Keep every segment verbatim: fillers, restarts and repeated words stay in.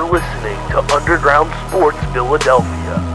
You're listening to Underground Sports Philadelphia.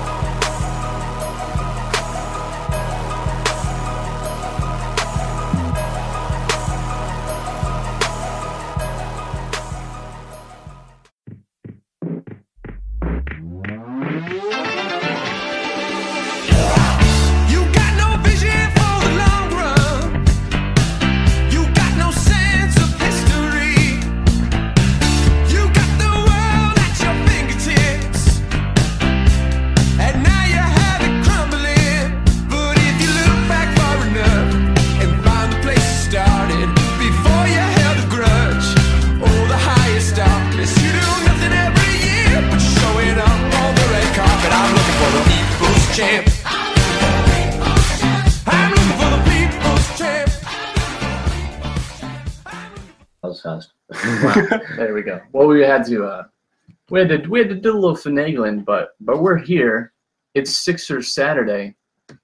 There we go. Well, we had to, uh, we had to, we had to do a little finagling, but but we're here. It's Sixers Saturday.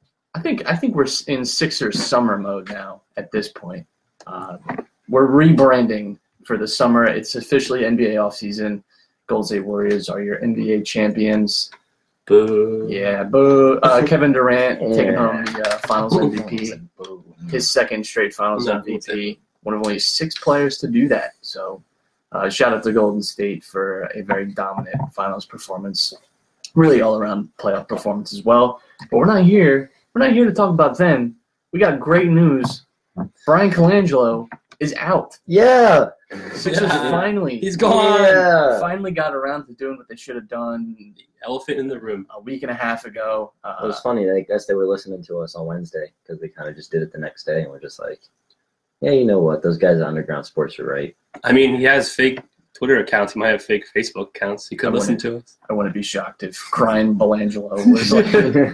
I think I think we're in Sixers summer mode now. At this point, uh, we're rebranding for the summer. It's officially N B A offseason. Golden State Warriors are your N B A champions. Boo. Yeah, boo. Uh, Kevin Durant yeah. taking home the uh, Finals M V P. His second straight Finals no, M V P. One of only six players to do that. So. Uh, shout out to Golden State for a very dominant finals performance, really all around playoff performance as well. But we're not here. We're not here to talk about them. We got great news. Bryan Colangelo is out. Yeah. Sixers yeah. finally. He's gone. Yeah. Finally got around to doing what they should have done. The elephant in the room. A week and a half ago. Uh, it was funny. I guess they were listening to us on Wednesday because we kind of just did it the next day and we're just like, yeah, you know what? Those guys at Underground Sports are right. I mean, he has fake Twitter accounts. He might have fake Facebook accounts. He could listen to us. I wouldn't be shocked if Brian Colangelo was like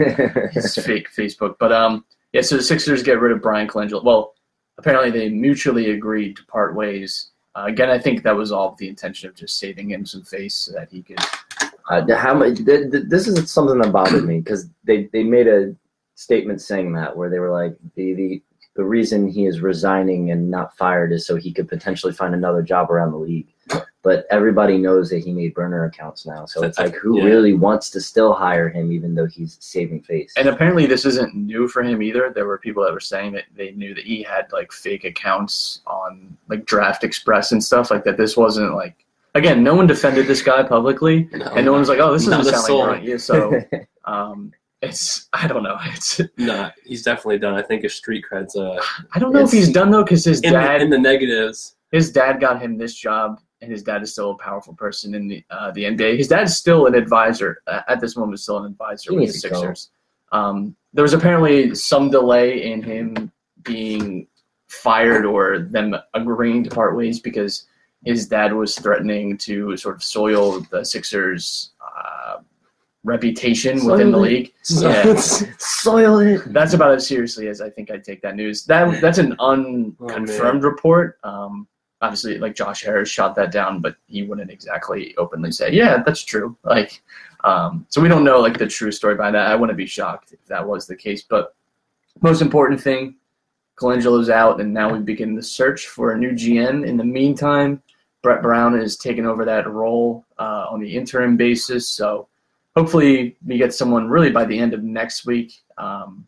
his fake Facebook. But, um, yeah, so the Sixers get rid of Bryan Colangelo. Well, apparently they mutually agreed to part ways. Uh, again, I think that was all with the intention of just saving him some face so that he could. Uh, how much? Th- th- this is something that bothered me because they, they made a statement saying that where they were like, the the – the reason he is resigning and not fired is so he could potentially find another job around the league. But everybody knows that he made burner accounts now. So it's like, who yeah. really wants to still hire him even though he's saving face? And apparently this isn't new for him either. There were people that were saying that they knew that he had like fake accounts on like Draft Express and stuff like that. This wasn't like, again, no one defended this guy publicly. No, and no one was like, oh, this doesn't sound soul. like right. So, um, It's I don't know. It's no, he's definitely done. I think his street cred's. Uh, I don't know if he's done though, because his in dad the, in the negatives. His dad got him this job, and his dad is still a powerful person in the uh, the N B A. His dad's still an advisor uh, at this moment. Still an advisor he with the Sixers. Um, there was apparently some delay in him being fired or them agreeing to part ways because his dad was threatening to sort of soil the Sixers. Uh, reputation Soil within the it. league. Yeah. Soil it. That's about as seriously as I think I'd take that news. That That's an unconfirmed oh, report. Um, obviously, like Josh Harris shot that down, but he wouldn't exactly openly say, yeah, that's true. Like, um, so we don't know like the true story behind that. I wouldn't be shocked if that was the case. But most important thing, Colangelo's out, and now we begin the search for a new G M. In the meantime, Brett Brown is taking over that role uh, on the interim basis. So hopefully we get someone really by the end of next week. Um,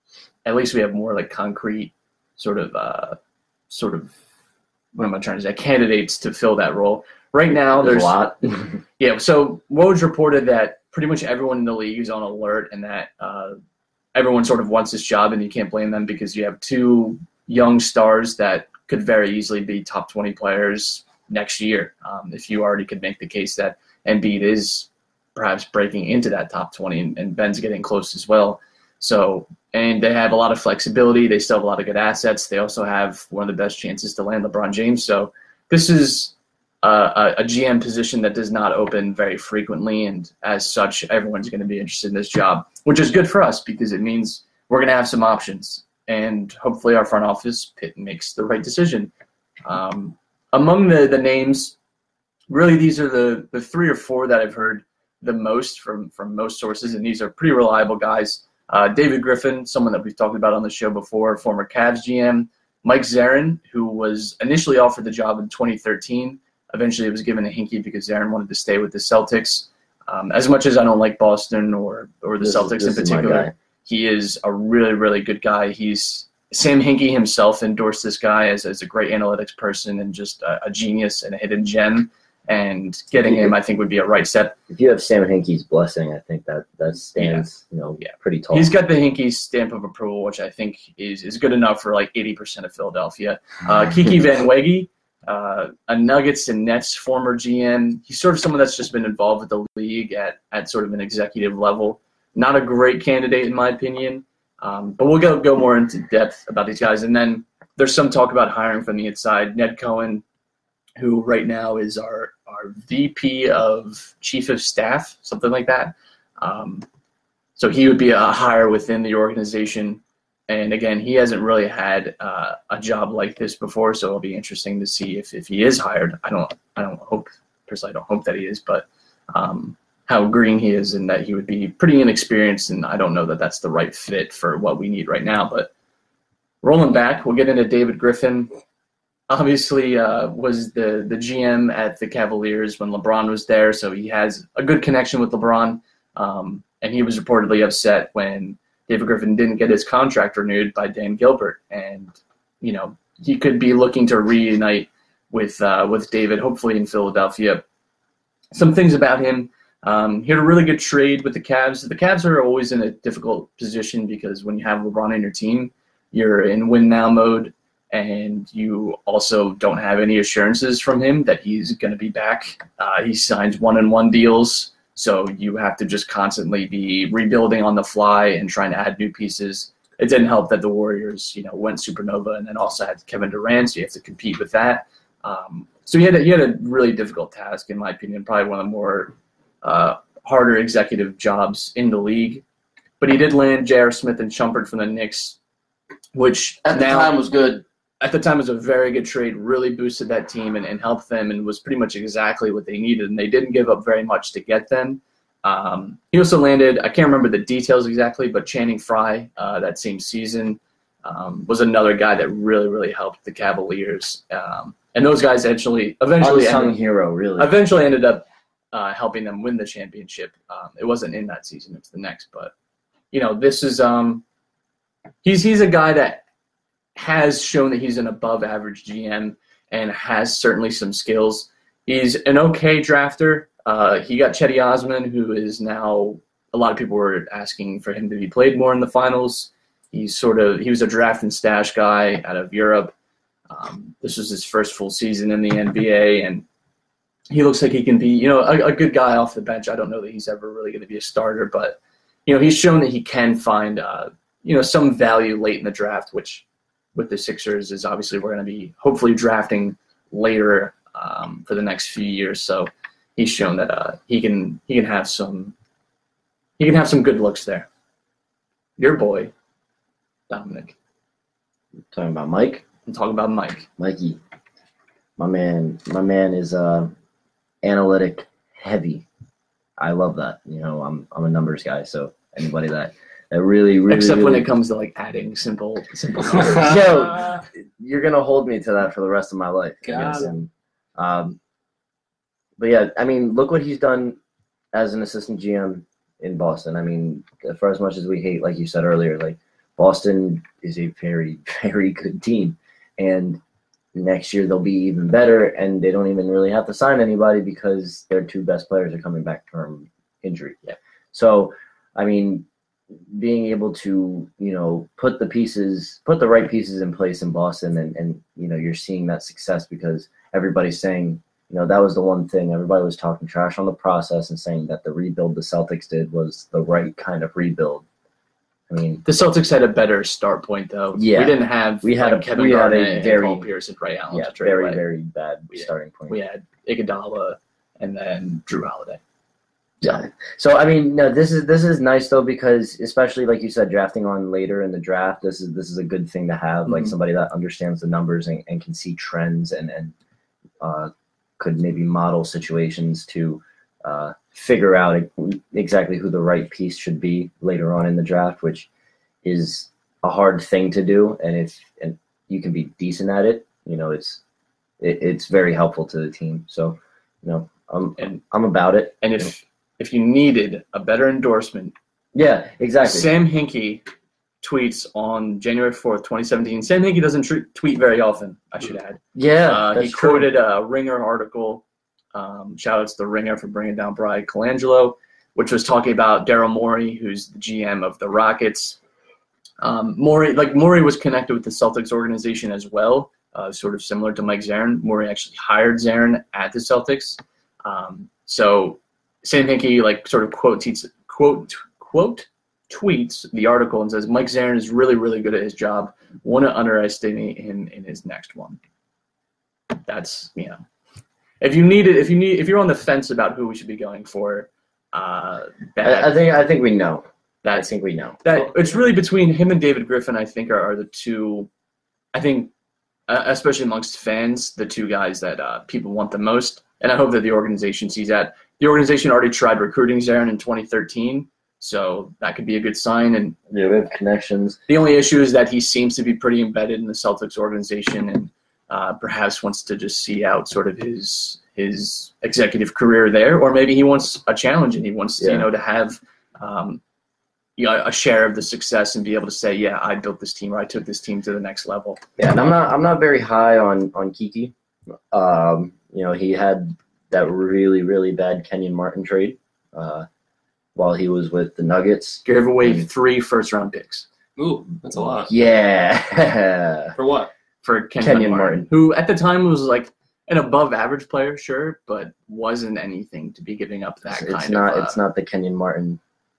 at least we have more like concrete sort of, uh, sort of, what am I trying to say, candidates to fill that role. Right now there's, there's a lot. yeah, so Woj reported that pretty much everyone in the league is on alert and that uh, everyone sort of wants this job, and you can't blame them because you have two young stars that could very easily be top twenty players next year. Um, if you already could make the case that Embiid is perhaps breaking into that top twenty, and, and Ben's getting close as well. So, and they have a lot of flexibility. They still have a lot of good assets. They also have one of the best chances to land LeBron James. So this is uh, a, a G M position that does not open very frequently, and as such, everyone's going to be interested in this job, which is good for us because it means we're going to have some options, and hopefully our front office pit makes the right decision. Um, among the, the names, really these are the, the three or four that I've heard the most from, from most sources, and these are pretty reliable guys. Uh, David Griffin, someone that we've talked about on the show before, former Cavs G M. Mike Zarin, who was initially offered the job in twenty thirteen, Eventually, it was given to Hinkie because Aaron wanted to stay with the Celtics. Um, as much as I don't like Boston or or the This is- Celtics this in is my particular, guy. he is a really, really good guy. He's Sam Hinkie himself endorsed this guy as, as a great analytics person and just a, a genius and a hidden gem. And getting him, I think, would be a right step. If you have Sam Hinkie's blessing, I think that that stands, you know, Yeah. pretty tall. He's got the Hinkie stamp of approval, which I think is, is good enough for like eighty percent of Philadelphia. Uh, Kiki Van Weghe, uh, a Nuggets and Nets former G M. He's sort of someone that's just been involved with the league at, at sort of an executive level. Not a great candidate, in my opinion. Um, but we'll go, go more into depth about these guys. And then there's some talk about hiring from the inside. Ned Cohen, who right now is our, our V P of Chief of Staff, something like that. Um, so he would be a hire within the organization. And again, he hasn't really had uh, a job like this before, so it'll be interesting to see if, if he is hired. I don't I don't hope personally I don't hope that he is, but um, how green he is and that he would be pretty inexperienced, and I don't know that that's the right fit for what we need right now. But rolling back, we'll get into David Griffin. Obviously, uh, was the, the G M at the Cavaliers when LeBron was there, so he has a good connection with LeBron. Um, and he was reportedly upset when David Griffin didn't get his contract renewed by Dan Gilbert. And, you know, he could be looking to reunite with uh, with David, hopefully in Philadelphia. Some things about him. Um, he had a really good trade with the Cavs. The Cavs are always in a difficult position because when you have LeBron on your team, you're in win-now mode. And you also don't have any assurances from him that he's going to be back. Uh, he signs one-and-one deals, so you have to just constantly be rebuilding on the fly and trying to add new pieces. It didn't help that the Warriors, you know, went supernova and then also had Kevin Durant, so you have to compete with that. Um, so he had, a, he had a really difficult task, in my opinion, probably one of the more uh, harder executive jobs in the league. But he did land J R. Smith and Shumpert from the Knicks, which At the now, time was good. At the time, it was a very good trade, really boosted that team and, and helped them and was pretty much exactly what they needed. And they didn't give up very much to get them. Um, he also landed, I can't remember the details exactly, but Channing Frye uh, that same season um, was another guy that really, really helped the Cavaliers. Um, and those guys eventually eventually Unsung ended, hero, really. eventually ended up uh, helping them win the championship. Um, it wasn't in that season, it's the next. But, you know, this is um, he's he's a guy that has shown that he's an above average G M and has certainly some skills. He's an okay drafter. Uh, he got Chetty Osman, who is now, a lot of people were asking for him to be played more in the finals. He's sort of, he was a draft and stash guy out of Europe. Um, this was his first full season in the N B A, and he looks like he can be, you know, a, a good guy off the bench. I don't know that he's ever really going to be a starter, but, you know, he's shown that he can find, uh, you know, some value late in the draft, which with the Sixers is obviously we're going to be hopefully drafting later um, for the next few years. So he's shown that uh, he can he can have some he can have some good looks there. Your boy, Dominic. Talking about Mike? I'm talking about Mike. Mikey. My man, my man is uh, analytic heavy. I love that. You know, I'm I'm a numbers guy, so anybody that that really, really Except really, when it comes to like adding simple simple numbers. Yo, you're gonna hold me to that for the rest of my life. I Got guess. it. And, um, but yeah, I mean, look what he's done as an assistant G M in Boston. I mean, for as much as we hate, like you said earlier, like Boston is a very, very good team, and next year they'll be even better, and they don't even really have to sign anybody because their two best players are coming back from injury. Yeah. So, I mean, being able to, you know, put the pieces, put the right pieces in place in Boston, and, and you know, you're seeing that success because everybody's saying, you know, that was the one thing. Everybody was talking trash on the process and saying that the rebuild the Celtics did was the right kind of rebuild. I mean, The Celtics had a better start point, though. Yeah. We didn't have We had like, a- Kevin we had a Garnett and very- Paul Pierce and Ray Allen yeah, to trade very, away. very bad Yeah. starting point. We had Iguodala and then Drew Holiday. Yeah. So I mean, no, this is this is nice though because especially like you said, drafting on later in the draft, this is this is a good thing to have, like Mhm. somebody that understands the numbers and, and can see trends and and uh, could maybe model situations to uh, figure out exactly who the right piece should be later on in the draft, which is a hard thing to do. And if and you can be decent at it, you know, it's it, it's very helpful to the team. So, you know, I'm And I'm about it. and if if you needed a better endorsement, Yeah, exactly. Sam Hinkie tweets on January fourth, twenty seventeen. Sam Hinkie doesn't tr- tweet very often, I should add. Yeah, Uh, that's he true. quoted a Ringer article. Um, shout outs to the Ringer for bringing down Brian Colangelo, which was talking about Daryl Morey, who's the G M of the Rockets. Um, Morey, like Morey, was connected with the Celtics organization as well, uh, sort of similar to Mike Zarin. Morey actually hired Zarin at the Celtics. Um, so Sam Hinkie, like, sort of quote tweets, quote quote tweets the article and says Mike Zarin is really, really good at his job. Wouldn't underestimate him in his next one. That's, you know, if you need it, if you need, if you're on the fence about who we should be going for, uh, that, I, I think I think we know. I that's think we know. that it's really between him and David Griffin. I think are, are the two. I think, uh, especially amongst fans, the two guys that uh, people want the most. And I hope that the organization sees that. The organization already tried recruiting Zarin in twenty thirteen, so that could be a good sign. And Yeah, we have connections. the only issue is that he seems to be pretty embedded in the Celtics organization, and uh, perhaps wants to just see out sort of his his executive career there, or maybe he wants a challenge and he wants to, Yeah. you know, to have um, you know, a share of the success and be able to say, yeah, I built this team, or I took this team to the next level. Yeah, and I'm not I'm not very high on on Kiki. Um, you know, he had that really really bad Kenyon Martin trade uh, while he was with the Nuggets. Gave away three first round picks Ooh, that's a lot. Yeah. For what? for Kenyon, Kenyon Martin, Martin. who at the time was like an above average player, sure, but wasn't anything to be giving up that it's, kind it's not of. Uh, it's not the Kenyon Martin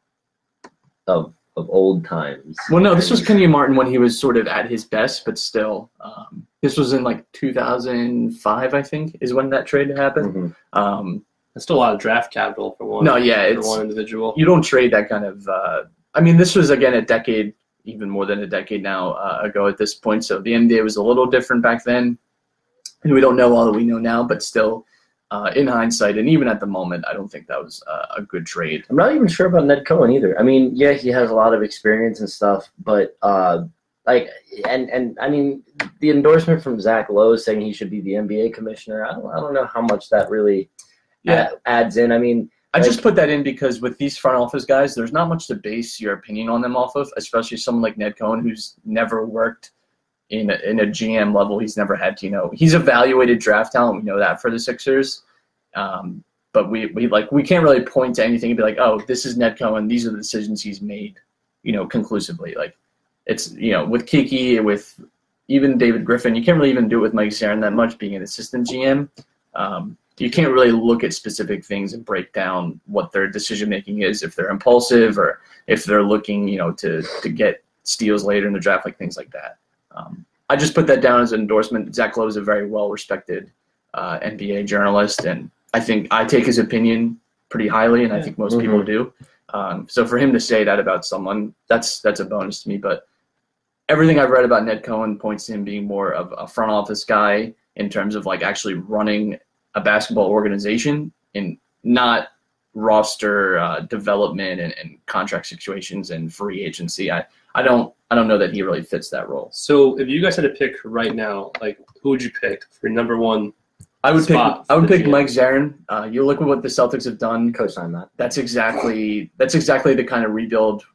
of of old times. Well, no, this was And- Kenyon Martin when he was sort of at his best, but still. Um, this was in like two thousand five, I think, is when that trade happened. Mhm. Um, That's still a lot of draft capital for one. no, yeah, for it's one individual. you don't trade that kind of. Uh, I mean, this was again a decade, even more than a decade now uh, ago at this point. So the N B A was a little different back then, and we don't know all that we know now. But still, uh, in hindsight, and even at the moment, I don't think that was uh, a good trade. I'm not even sure about Ned Cohen either. I mean, yeah, he has a lot of experience and stuff, but uh, like, and and I mean, the endorsement from Zach Lowe saying he should be the N B A commissioner. I don't, I don't know how much that really Yeah. uh, adds in. I mean, I Like- just put that in because with these front office guys, there's not much to base your opinion on them off of, especially someone like Ned Cohen, who's never worked in a, in a G M level. He's never had to, you know, he's evaluated draft talent. We know that for the Sixers. Um, but we, we like, we can't really point to anything and be like, oh, this is Ned Cohen. These are the decisions he's made, you know, conclusively. Like it's, you know, with Kiki, with even David Griffin, you can't really even do it with Mike Zarin that much being an assistant G M. Um, you can't really look at specific things and break down what their decision making is, if they're impulsive or if they're looking, you know, to to get steals later in the draft, like things like that. Um, I just put that down as an endorsement. Zach Lowe is a very well respected uh, N B A journalist, and I think I take his opinion pretty highly, and I think most Mhm. people do. Um, so for him to say that about someone, that's that's a bonus to me. But everything I've read about Ned Cohen points to him being more of a front office guy in terms of like actually running a basketball organization and not roster uh, development and, and contract situations and free agency. I, I don't I don't know that he really fits that role. So if you guys had to pick right now, like who would you pick for number one? I would pick Spot I would for the pick G M. Mike Zarin. Uh, you look at what the Celtics have done. co-sign that. That's exactly that's exactly the kind of rebuild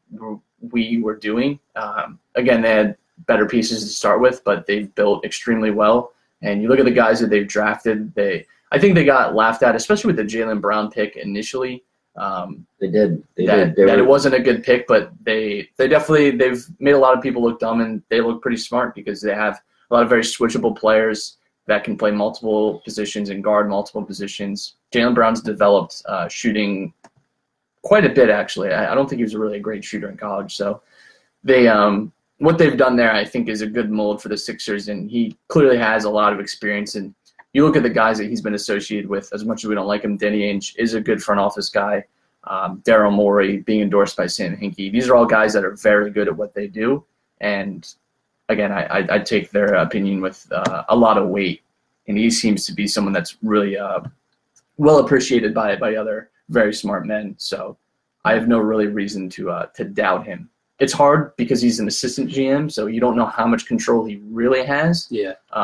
we were doing. Um, again, they had better pieces to start with, but they've built extremely well. And you look at the guys that they've drafted. They I think they got laughed at, especially with the Jaylen Brown pick initially. Um, They did. They that, did. They that were, it wasn't a good pick, but they they definitely they've made a lot of people look dumb, and they look pretty smart because they have a lot of very switchable players that can play multiple positions and guard multiple positions. Jaylen Brown's developed uh, shooting quite a bit, actually. I, I don't think he was really a great shooter in college, so they um what they've done there, I think, is a good mold for the Sixers, and he clearly has a lot of experience. And you look at the guys that he's been associated with, as much as we don't like him, Danny Ainge is a good front office guy. Um, Daryl Morey being endorsed by Sam Hinkie. These are all guys that are very good at what they do. And again, I, I, I take their opinion with uh, a lot of weight. And he seems to be someone that's really uh, well appreciated by by other very smart men. So I have no really reason to uh, to doubt him. It's hard because he's an assistant G M, so you don't know how much control he really has. Yeah. Um,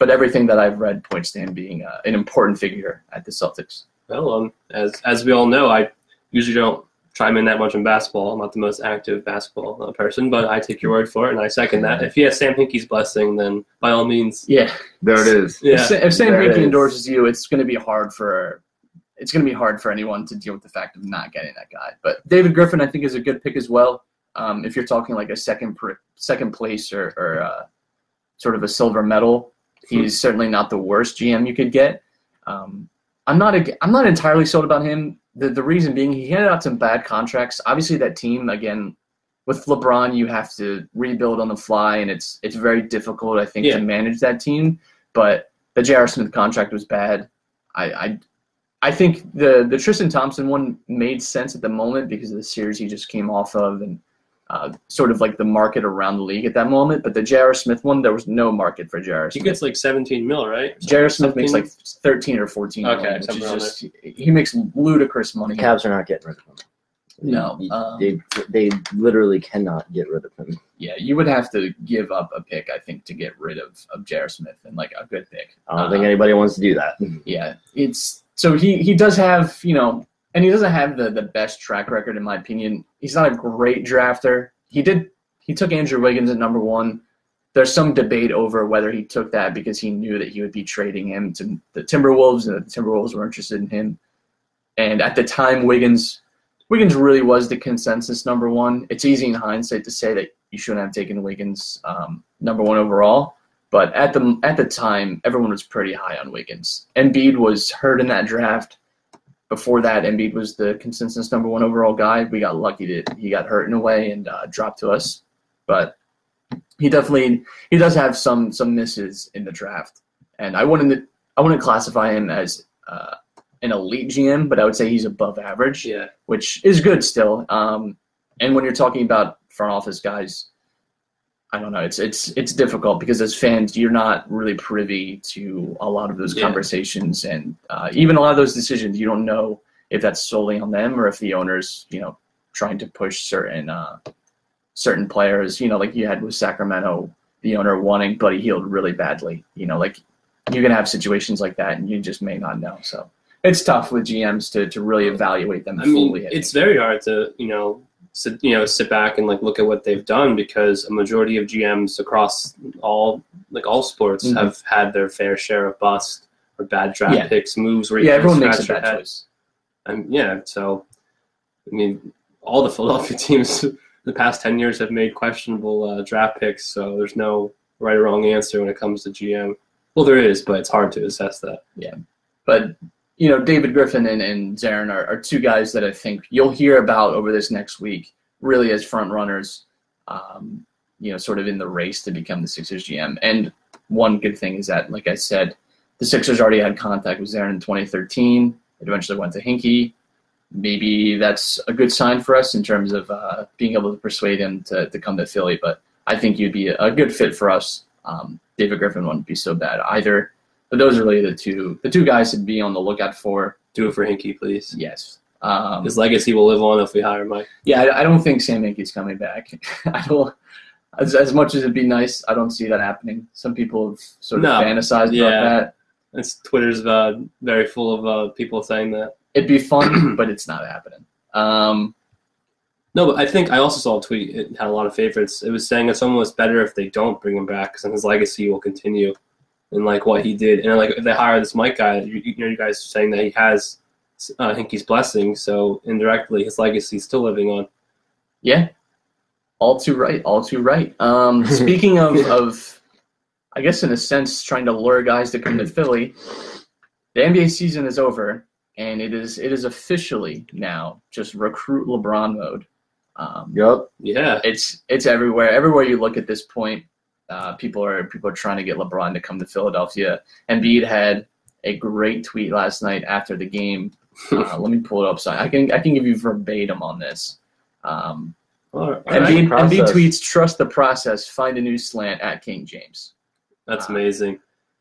but everything that I've read points to him being uh, an important figure at the Celtics. Well, um, as as we all know, I usually don't chime in that much in basketball. I'm not the most active basketball uh, person, but I take your word for it, and I second that. If he has Sam Hinkie's blessing, then by all means. Yeah. There it is. Yeah. If, Sa- if Sam There it Hinkie is. endorses you, it's going to be hard for it's going to be hard for anyone to deal with the fact of not getting that guy. But David Griffin, I think, is a good pick as well. Um, if you're talking like a second pr- second place or, or uh, sort of a silver medal, he's certainly not the worst G M you could get. Um, I'm not a, I'm not entirely sold about him. The the reason being he handed out some bad contracts. Obviously, that team again with LeBron, you have to rebuild on the fly, and it's it's very difficult, I think, Yeah. to manage that team. But the J R. Smith contract was bad. I, I I think the the Tristan Thompson one made sense at the moment because of the series he just came off of and uh, sort of like the market around the league at that moment. But the J R. Smith one, there was no market for J R. He Smith. gets like seventeen mil, right? J R. Smith makes Something- like thirteen or fourteen Okay, million, which something is around just he makes ludicrous money. The Cavs are not getting rid of him. No, You- um, they they literally cannot get rid of him. Yeah, you would have to give up a pick, I think, to get rid of, of J R. Smith and like a good pick. I don't think Uh, anybody wants to do that. Yeah, it's so he he does have, you know, and he doesn't have the the best track record in my opinion. He's not a great drafter. He did he took Andrew Wiggins at number one. There's some debate over whether he took that because he knew that he would be trading him to the Timberwolves and the Timberwolves were interested in him. And at the time, Wiggins Wiggins really was the consensus number one. It's easy in hindsight to say that you shouldn't have taken Wiggins um, number one overall, but at the at the time, everyone was pretty high on Wiggins. Embiid was hurt in that draft. Before that, Embiid was the consensus number one overall guy. We got lucky that he got hurt in a way and uh, dropped to us, but he definitely he does have some some misses in the draft, and I wouldn't I wouldn't classify him as uh, an elite G M, but I would say he's above average, Yeah. which is good still. Um, and when you're talking about front office guys, I don't know. It's it's it's difficult because as fans, you're not really privy to a lot of those Yeah. conversations, and uh, even a lot of those decisions. You don't know if that's solely on them or if the owners, you know, trying to push certain uh, certain players. You know, like you had with Sacramento, the owner wanting Buddy Hield really badly. You know, like you can have situations like that, and you just may not know. So it's tough with G Ms to to really evaluate them I mean, fully. I think. it's very hard to, you know, sit, you know, sit back and like look at what they've done because a majority of G Ms across all like all sports Mhm. have had their fair share of bust or bad draft Yeah. picks, moves where you yeah, kinda everyone makes a scratch your bad head. choice. And yeah, so I mean, all the Philadelphia teams the past ten years have made questionable uh, draft picks, so there's no right or wrong answer when it comes to G M. Well, there is, but it's hard to assess that. But, you know, David Griffin and, and Zarin are, are two guys that I think you'll hear about over this next week, really as front runners, um, you know, sort of in the race to become the Sixers G M. And one good thing is that, like I said, the Sixers already had contact with Zarin in twenty thirteen. It eventually went to Hinkie. Maybe that's a good sign for us in terms of uh, being able to persuade him to, to come to Philly. But I think you'd be a good fit for us. Um, David Griffin wouldn't be so bad either. But those are really the two the two guys to be on the lookout for. Do it for Hinkie, please. Yes. Um, His legacy will live on if we hire Mike. yeah, I, I don't think Sam Hinkie's coming back. I don't. As, as much as it'd be nice, I don't see that happening. Some people have sort of No. fantasized Yeah. about that. It's Twitter's uh, very full of uh, people saying that. It'd be fun, but it's not happening. Um, No, but I think I also saw a tweet. It had a lot of favorites. It was saying it's almost better if they don't bring him back, because then his legacy will continue, and like what he did. And like if they hire this Mike guy, you, you know, you guys are saying that he has uh, Hinkie's blessing, so indirectly his legacy is still living on. yeah, all too right. All too right. Um, speaking of, of, I guess in a sense, trying to lure guys to come to Philly, the N B A season is over, and it is it is officially now just recruit LeBron mode. Um, Yup. Yeah, It's it's everywhere. Everywhere you look at this point, uh, people are people are trying to get LeBron to come to Philadelphia. Embiid had a great tweet last night after the game. Uh, let me pull it up so I can I can give you verbatim on this. Um, all right. Embiid, Process. Embiid tweets, "Trust the process. Find a new slant at King James," That's amazing.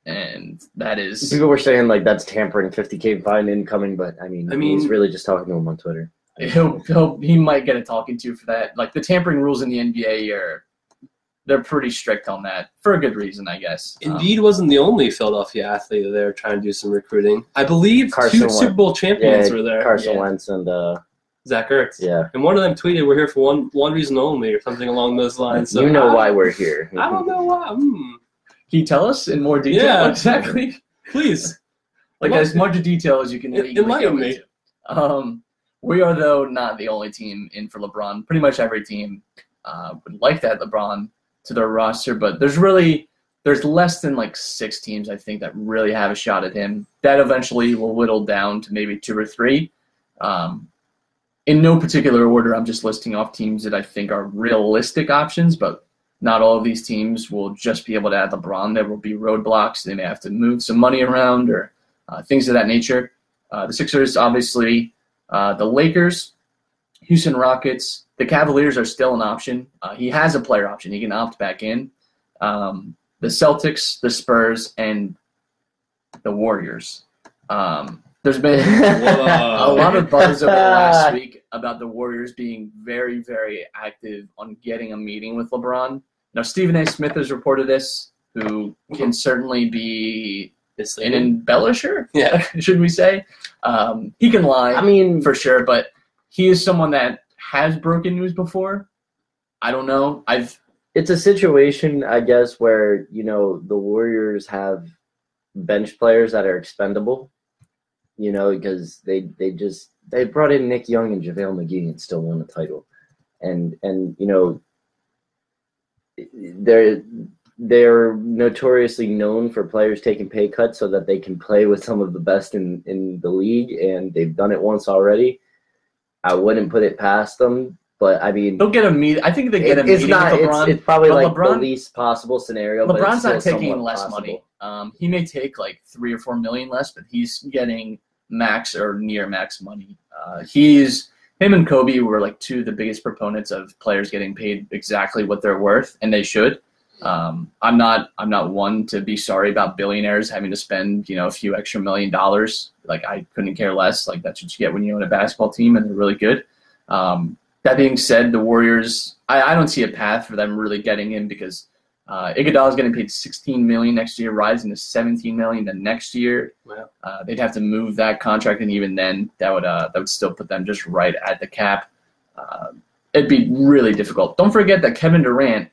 and that is People were saying like that's tampering, fifty K fine incoming, but I mean, I mean- he's really just talking to him on Twitter. he'll, he'll he might get a talking to for that. Like the tampering rules in the N B A are they're pretty strict on that for a good reason, I guess. Um, Embiid wasn't the only Philadelphia athlete that they were trying to do some recruiting. I believe Carson two Wentz. Super Bowl champions Yeah, were there. Carson Yeah. Wentz and uh, Zach Ertz. yeah. And one of them tweeted, "We're here for one one reason only," or something along those lines. So you know I, why we're here. I don't know why. Hmm. Can you tell us in more detail Yeah. exactly? Please. Like as much detail as you can En- legally enlighten go me. into. Um, we are, though, not the only team in for LeBron. Pretty much every team uh, would like that LeBron to their roster, but there's really there's less than like six teams, I think, that really have a shot at him. That eventually will whittle down to maybe two or three. Um, in no particular order, I'm just listing off teams that I think are realistic options, but not all of these teams will just be able to add LeBron. There will be roadblocks. They may have to move some money around or uh, things of that nature. Uh, the Sixers, obviously, uh, the Lakers, Houston Rockets, the Cavaliers are still an option. Uh, he has a player option. He can opt back in. Um, the Celtics, the Spurs, and the Warriors. Um, there's been a lot of buzz over the last week about the Warriors being very, very active on getting a meeting with LeBron. Now, Stephen A. Smith has reported this, who can certainly be This an thing. embellisher, Yeah. should we say. Um, he can lie, I mean, for sure, but he is someone that has broken news before. I don't know. I've it's a situation, I guess, where, you know, the Warriors have bench players that are expendable, you know, because they, they just they brought in Nick Young and JaVale McGee and still won the title. And, and you know, they're, they're notoriously known for players taking pay cuts so that they can play with some of the best in, in the league, and they've done it once already. I wouldn't put it past them. But I mean, they'll get a meet. I think they get a it, it's meeting not. with LeBron. It's, it's probably but like LeBron- the least possible scenario. but it's LeBron's still not taking somewhat less possible. money. Um, he may take like three or four million less, but he's getting max or near max money. Uh, he's him and Kobe were like two of the biggest proponents of players getting paid exactly what they're worth, and they should. Um, I'm not. I'm not one to be sorry about billionaires having to spend you know a few extra million dollars. Like I couldn't care less. Like that's what you get when you own a basketball team and they're really good. Um, That being said, the Warriors, I, I don't see a path for them really getting in because uh, Iguodala is getting paid sixteen million dollars next year, rising to seventeen million dollars the next year. Wow. Uh, they'd have to move that contract, and even then, that would uh, that would still put them just right at the cap. Uh, it'd be really difficult. Don't forget that Kevin Durant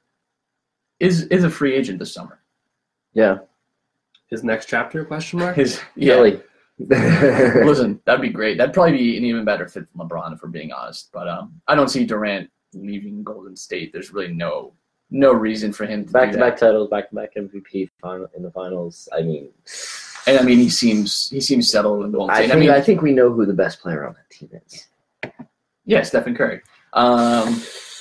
is is a free agent this summer. Yeah, His next chapter? Question mark. His yeah. really. Listen, that'd be great. That'd probably be an even better fit than LeBron, if we're being honest. But um, I don't see Durant leaving Golden State. There's really no no reason for him to Back do to back that. titles, back to back M V P final in the finals. I mean, And I mean, he seems he seems settled in Golden I State. think I mean, I think we know who the best player on that team is. yeah, Stephen Curry. Um,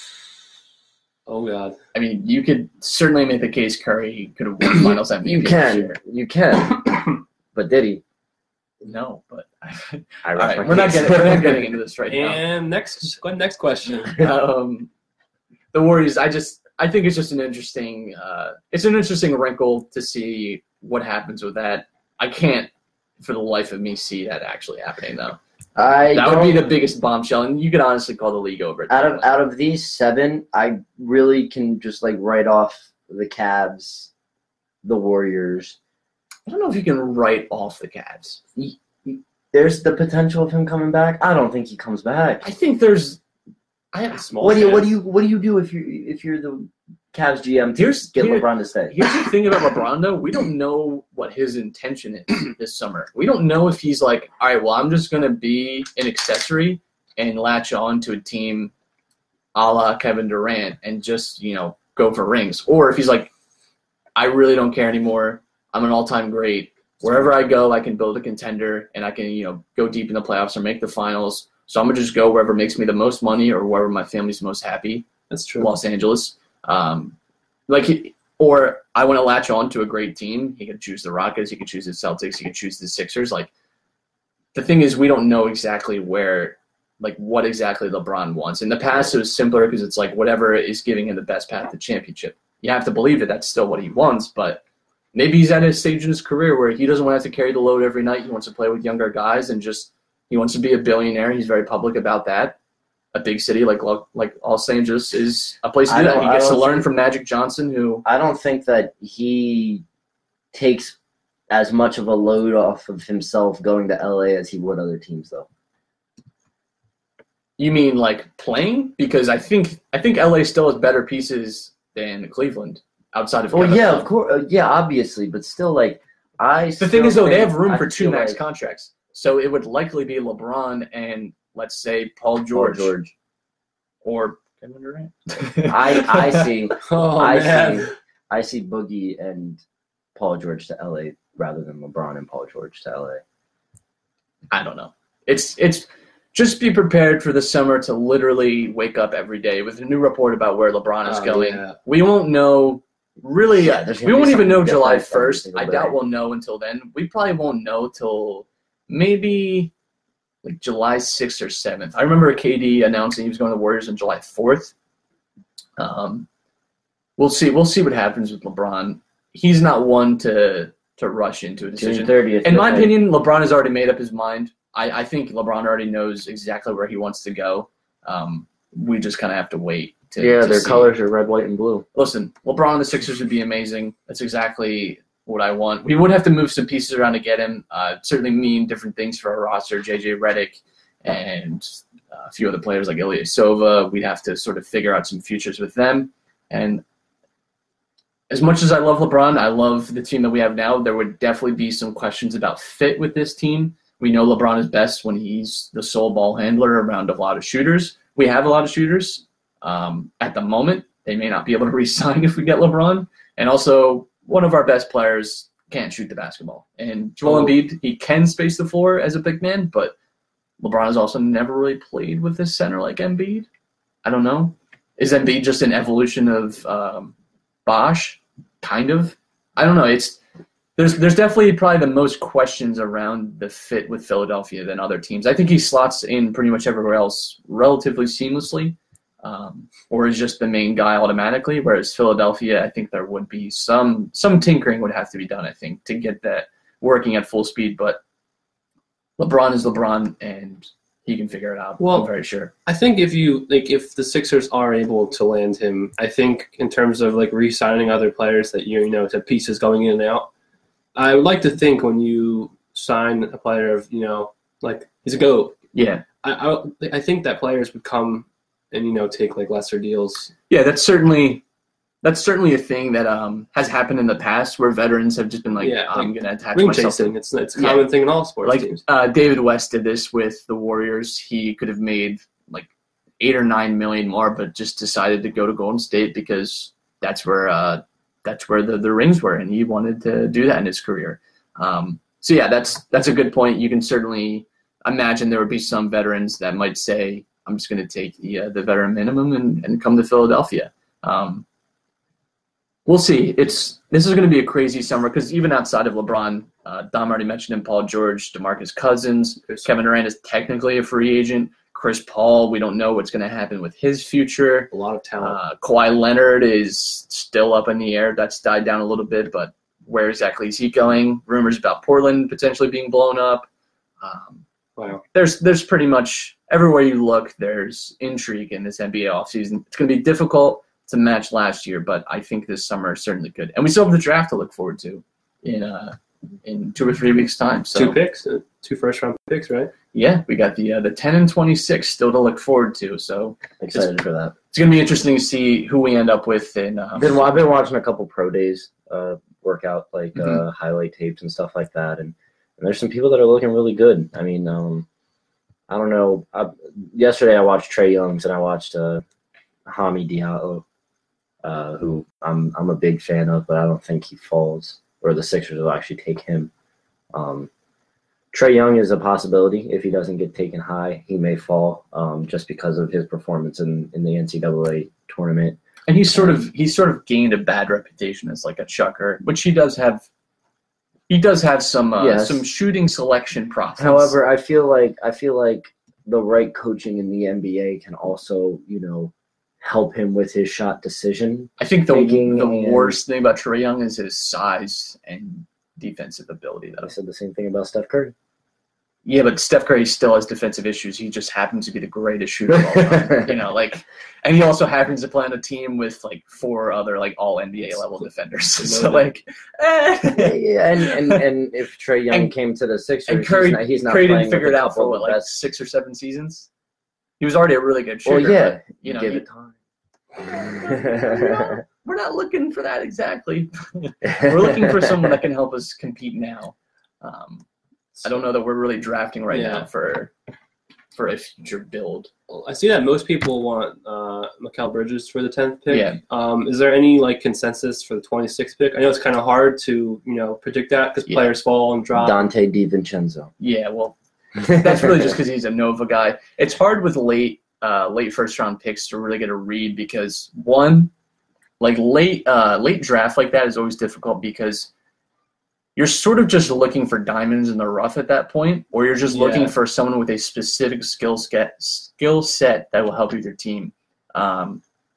Oh God. I mean, you could certainly make the case Curry could have won Finals M V P. You this can, year. you can, but did he? No, but I all rest right, my we're not case. getting we're not getting into this right now. And next, go- next question. um, the Warriors, I just I think it's just an interesting uh, it's an interesting wrinkle to see what happens with that. I can't for the life of me see that actually happening though. I That would be don't- the biggest bombshell, and you could honestly call the league over. at out that of point. out of these seven, I really can just like write off the Cavs, the Warriors. I don't know if you can write off the Cavs. There's the potential of him coming back. I don't think he comes back. I think there's. I Small What do you what chance. do you what do you do if you if you're the Cavs G M to Here's- get here- LeBron to stay? Here's the thing about LeBron, though. We don't know what his intention is this summer. We don't know if he's like, all right, well, I'm just going to be an accessory and latch on to a team a la Kevin Durant and just, you know, go for rings. Or if he's like, I really don't care anymore. I'm an all-time great. Wherever I go, I can build a contender and I can, you know, go deep in the playoffs or make the finals. So I'm going to just go wherever makes me the most money or wherever my family's most happy. That's true. Los Angeles. Um, like, he, or I want to latch on to a great team. He could choose the Rockets. He could choose the Celtics. He could choose the Sixers. Like, the thing is, we don't know exactly where, like, what exactly LeBron wants. In the past, it was simpler because it's like whatever is giving him the best path to championship. You have to believe that that's still what he wants, but maybe he's at a stage in his career where he doesn't want to have to carry the load every night. He wants to play with younger guys and just he wants to be a billionaire. He's very public about that. a big city like Lo- like Los Angeles is a place to I do that. don't- He I gets to don't learn think- from Magic Johnson, who I don't think that he takes as much of a load off of himself going to L A as he would other teams, though. you mean like playing? Because I think I think L A still has better pieces than Cleveland outside of. Well, Kevin yeah, Love. of course, uh, yeah, obviously, but still, like I. The thing is, though, they have room I for two feel max like contracts, so it would likely be LeBron and let's say Paul Paul George, George. or Kevin Durant. I I see. Oh I man. see. I see Boogie and Paul George to L A rather than LeBron and Paul George to L A. I don't know. It's it's just be prepared for the summer to literally wake up every day with a new report about where LeBron is Oh, going. yeah. We won't know really. Yeah, there's gonna we be won't even know something July different every first. single I day. doubt we'll know until then. We probably won't know till maybe like July sixth or seventh. I remember K D announcing he was going to the Warriors on July fourth. Um, we'll see. We'll see what happens with LeBron. He's not one to to rush into a June decision. thirtieth. In my opinion, LeBron has already made up his mind. I, I think LeBron already knows exactly where he wants to go. Um, we just kind of have to wait. To, yeah, to their see. colors are red, white, and blue. Listen, LeBron and the Sixers would be amazing. That's exactly what I want. We would have to move some pieces around to get him. Uh, certainly mean different things for our roster. J J Redick and uh, a few other players like Ilyasova. We'd have to sort of figure out some futures with them. And as much as I love LeBron, I love the team that we have now. There would definitely be some questions about fit with this team. We know LeBron is best when he's the sole ball handler around a lot of shooters. We have a lot of shooters um, at the moment. They may not be able to re-sign if we get LeBron. And also, one of our best players can't shoot the basketball. And Joel Oh. Embiid, he can space the floor as a big man, but LeBron has also never really played with this center like Embiid. I don't know. Is Embiid just an evolution of um, Bosch? Kind of. I don't know. It's there's there's definitely probably the most questions around the fit with Philadelphia than other teams. I think he slots in pretty much everywhere else relatively seamlessly, um, or is just the main guy automatically. Whereas Philadelphia, I think there would be some some tinkering would have to be done. I think to get that working at full speed. But LeBron is LeBron, and he can figure it out. Well, I'm very sure. I think if you like, if the Sixers are able to land him, I think in terms of like re-signing other players that you you know to pieces going in and out, I would like to think when you sign a player of you know like he's a GOAT, Yeah. I I, I think that players would come and you know take like lesser deals. Yeah, that's certainly that's certainly a thing that um, has happened in the past where veterans have just been like, Yeah, I'm like going to attach Ring myself to chasing, it's it's a Yeah. common thing in all sports like teams. uh, David West did this with the Warriors. He could have made like eight or nine million more, but just decided to go to Golden State because that's where uh, that's where the, the rings were, and he wanted to do that in his career. Um, so yeah, that's that's a good point. You can certainly imagine there would be some veterans that might say, I'm just going to take the uh, the veteran minimum and, and come to Philadelphia. Um, We'll see. It's this is going to be a crazy summer because even outside of LeBron, uh, Dom already mentioned him, Paul George, DeMarcus Cousins, Kevin Durant is technically a free agent. Chris Paul, we don't know what's going to happen with his future. A lot of talent. Uh, Kawhi Leonard is still up in the air. That's died down a little bit, but where exactly is he going? Rumors about Portland potentially being blown up. Um, Wow. there's there's pretty much everywhere you look, there's intrigue in this N B A offseason. It's going to be difficult to match last year, but I think this summer certainly could. And we still have the draft to look forward to in uh, in two or three weeks' time. So Two picks, uh, two first round picks, right? yeah, we got the uh, the ten and twenty-six still to look forward to. So Excited for that. it's going to be interesting to see who we end up with. In um, I've been, I've been watching a couple pro days, uh, workout like Mhm. uh, highlight tapes and stuff like that, and, and there's some people that are looking really good. I mean, um, I don't know. I, yesterday I watched Trae Young's and I watched uh, Hami Diallo, uh, who I'm I'm a big fan of, but I don't think he falls or the Sixers will actually take him. Um, Trae Young is a possibility. If he doesn't get taken high, he may fall um, just because of his performance in, in the N C double A tournament. and he's sort of he's sort of gained a bad reputation as like a chucker, which he does have. He does have some uh, Yes. some shooting selection process. However, I feel like I feel like the right coaching in the N B A can also, you know, help him with his shot decision. I think the making the and- worst thing about Trae Young is his size and defensive ability. I Though said the same thing about Steph Curry. Yeah, but Steph Curry still has defensive issues. He just happens to be the greatest shooter of all time. You know, like, and he also happens to play on a team with like four other like all N B A level defenders. So like, eh. yeah, yeah, and, and and if Trae Young And- came to the Sixers, and Curry, he's not, he's not Curry playing didn't figure with it a out for couple what, of the like best. six or seven seasons. He was already a really good shooter. Well, yeah, but, you know, give he- it time. we're not looking for that exactly. We're looking for someone that can help us compete now. Um, I don't know that we're really drafting right Yeah. now for for a future build. Well, I see that most people want uh, Mikal Bridges for the tenth pick. Yeah. Um, is there any like consensus for the twenty-sixth pick? I know it's kind of hard to you know predict that because Yeah. players fall and drop. Dante DiVincenzo. Yeah, well, that's really just because he's a Nova guy. It's hard with late uh, late first round picks to really get a read because one, like late uh, late draft like that is always difficult because you're sort of just looking for diamonds in the rough at that point, or you're just looking Yeah. for someone with a specific skill set skill set that will help you with your team. Um,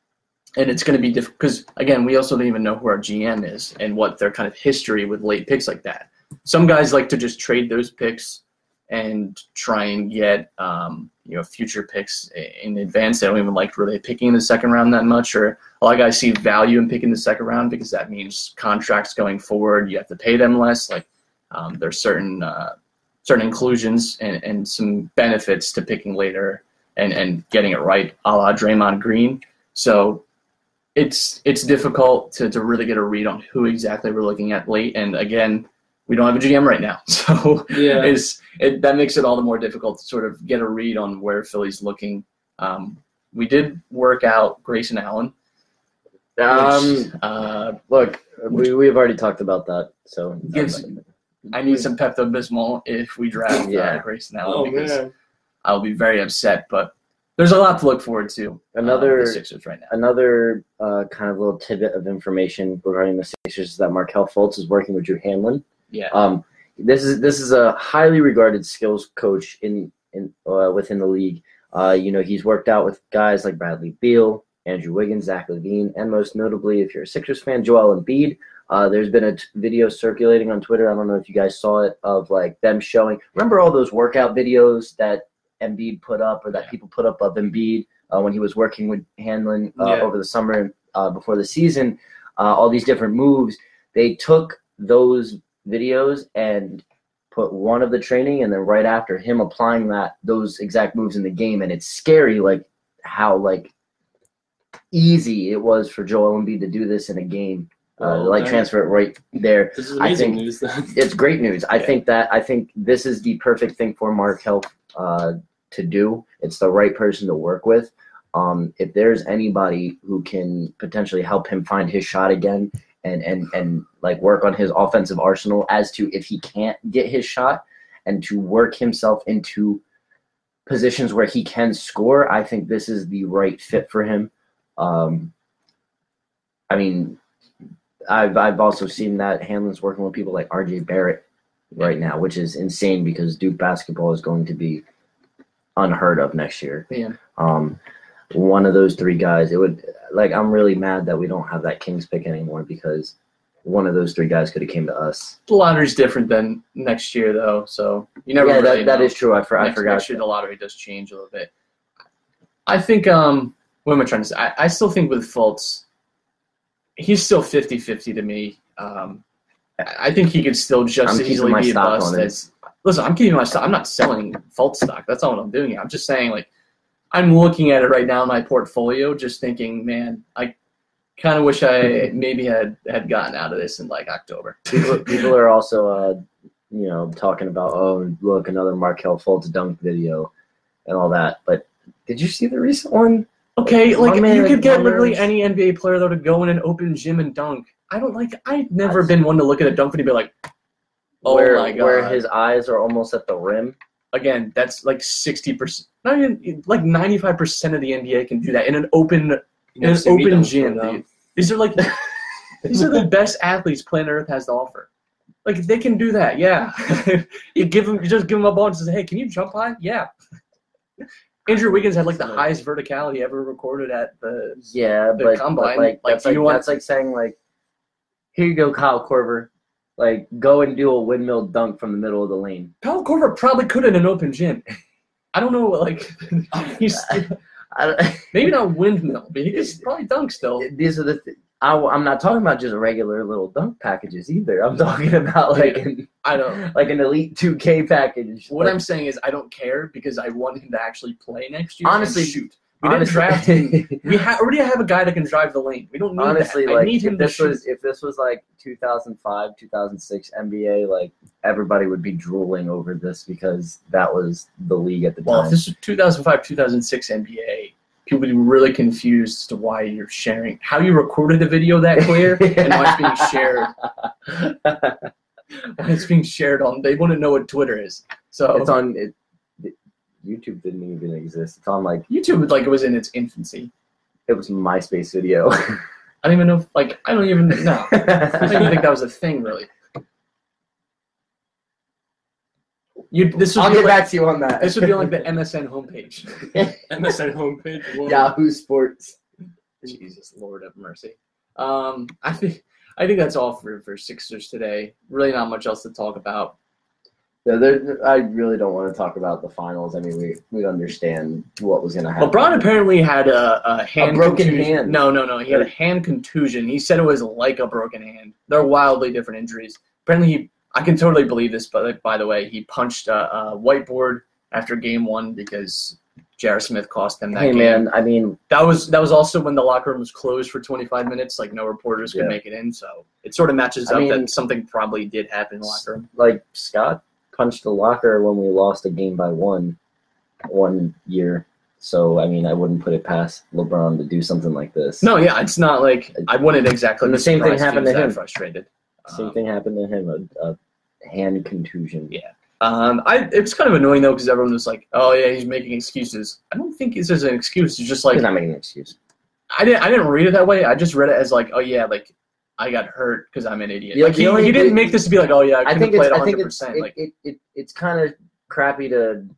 and it's going to be difficult because again, we also don't even know who our G M is and what their kind of history with late picks like that. Some guys like to just trade those picks and try and get um, you know future picks in advance. They don't even like really picking in the second round that much, or a lot of guys see value in picking the second round because that means contracts going forward. You have to pay them less. Like um, there's certain uh, certain inclusions and, and some benefits to picking later and, and getting it right, a la Draymond Green. So it's it's difficult to, to really get a read on who exactly we're looking at late. And again, we don't have a G M right now, so Yeah. it's, it, that makes it all the more difficult to sort of get a read on where Philly's looking. Um, we did work out Grayson Allen. Which, Um, uh, look, we we've already talked about that, so Gives- I need some Pepto Bismol if we draft Yeah. uh, Grayson Allen Oh because man. I'll be very upset. But there's a lot to look forward to. uh, Another- with the Sixers right now. Another uh, kind of little tidbit of information regarding the Sixers is that Markelle Fultz is working with Drew Hanlon. Yeah, Um, this is this is a highly regarded skills coach in in uh, within the league. Uh, you know, he's worked out with guys like Bradley Beal, Andrew Wiggins, Zach LaVine, and most notably, if you're a Sixers fan, Joel Embiid. Uh, there's been a t- video circulating on Twitter. I don't know if you guys saw it of like them showing. Remember all those workout videos that Embiid put up, or that Yeah. people put up of Embiid uh, when he was working with Hanlon uh, Yeah. over the summer uh, before the season. Uh, all these different moves. They took those videos and put one of the training, and then right after him applying that those exact moves in the game, and it's scary like how like easy it was for Joel Embiid to do this in a game, uh, Oh, like okay. transfer it right there. This is I amazing think- news. Then. It's great news. I Yeah. think that I think this is the perfect thing for Markelle uh, to do. It's the right person to work with. Um, if there's anybody who can potentially help him find his shot again and and and like work on his offensive arsenal as to if he can't get his shot and to work himself into positions where he can score, I think this is the right fit for him. Um, I mean, I've I've also seen that Hanlon's working with people like R J Barrett right now, which is insane because Duke basketball is going to be unheard of next year. yeah. Um, one of those three guys, it would like I'm really mad that we don't have that Kings pick anymore because one of those three guys could have came to us. The lottery's different than next year, though, so you never yeah, really that, that know. is true. I, for, I next, forgot. next year the lottery does change a little bit. I think, um, what am I trying to say? I, I still think with Fultz, he's still fifty-fifty to me. Um, I I think he could still just I'm as keeping easily my be a stock bust on it. as. Listen, I'm keeping my stock. I'm not selling Fultz stock. That's not what I'm doing. I'm just saying, like, I'm looking at it right now in my portfolio, just thinking, man, I kind of wish I maybe had had gotten out of this in like October. people, people are also, uh, you know, talking about, oh, look, another Markelle Fultz dunk video and all that. But did you see the recent one? Okay, My like man- you could get my literally man's- any N B A player though to go in an open gym and dunk. I don't like. I've never I've- been one to look at a dunk and be like, "Oh where, my god!" Where his eyes are almost at the rim. Again, that's like sixty percent. Not even like ninety-five percent of the N B A can do that in an open You in never an see me open dunk gym, for them. dude. These are like these are the best athletes planet Earth has to offer. Like they can do that, yeah. you give them, you just give them a ball and say, "Hey, can you jump high?" Yeah. Andrew Wiggins had like the highest verticality ever recorded at the. Yeah, The but, combine, but like, like, that's do like you want- that's like saying like, here you go, Kyle Korver. Like, go and do a windmill dunk from the middle of the lane. Kyle Korver probably could in an open gym. I don't know, like, he's I don't, maybe not windmill, but he can probably dunk still. these are the. Th- I, I'm not talking about just regular little dunk packages either. I'm talking about like an, I don't. like an elite two K package. What like, I'm saying is I don't care because I want him to actually play next year. Honestly- and shoot. We honestly, didn't draft him. We ha- already have a guy that can drive the lane. We don't need honestly, that. like I need him if to this shoot. was if this was like two thousand five, two thousand six N B A, like everybody would be drooling over this because that was the league at the Well, time. if this was two thousand five, two thousand six N B A, people would be really confused as to why you're sharing, how you recorded the video that clear, and why it's being shared. Why it's being shared on. They wouldn't know what Twitter is. So It's on. It, it, YouTube didn't even exist. It's on like YouTube, like it was in its infancy. it was MySpace video. I don't even know. If, like I don't even know. I don't even think that was a thing, really. You. This would I'll be get like, back to you on that. This would be like the M S N homepage. M S N homepage. Whoa. Yahoo Sports. Jesus, Lord have mercy. Um, I think I think that's all for, for Sixers today. Really, not much else to talk about. Yeah, there, I really don't want to talk about the finals. I mean, we we understand what was going to happen. LeBron apparently had a, a hand A broken contusion. hand. No, no, no. He had a hand contusion. He said it was like a broken hand. They're wildly different injuries. Apparently, he. I can totally believe this, but like, by the way, he punched a, a whiteboard after game one because J R. Smith cost him that Hey game. man, I mean, That was that was also when the locker room was closed for twenty-five minutes. Like no reporters could Yeah. make it in, so it sort of matches I up mean- that something probably did happen in the locker room. like Scott punched the locker when we lost a game by one, one year. So I mean, I wouldn't put it past LeBron to do something like this. No, yeah, it's not like I wouldn't exactly. And the be same thing surprised if he happened was to that him. Frustrated. Same Um, thing happened to him, a, a hand contusion. Yeah. Um, I it was kind of annoying though because everyone was like, "Oh yeah, he's making excuses." I don't think this is an excuse. It's just like He's not making an excuse. I didn't I didn't read it that way. I just read it as like, "Oh yeah, like I got hurt because I'm an idiot." Yeah, like the he, only- he didn't make this to be like, "Oh yeah, I I couldn't think play it's it I think 100." it's percent it, Like it, it, it's kind of crappy to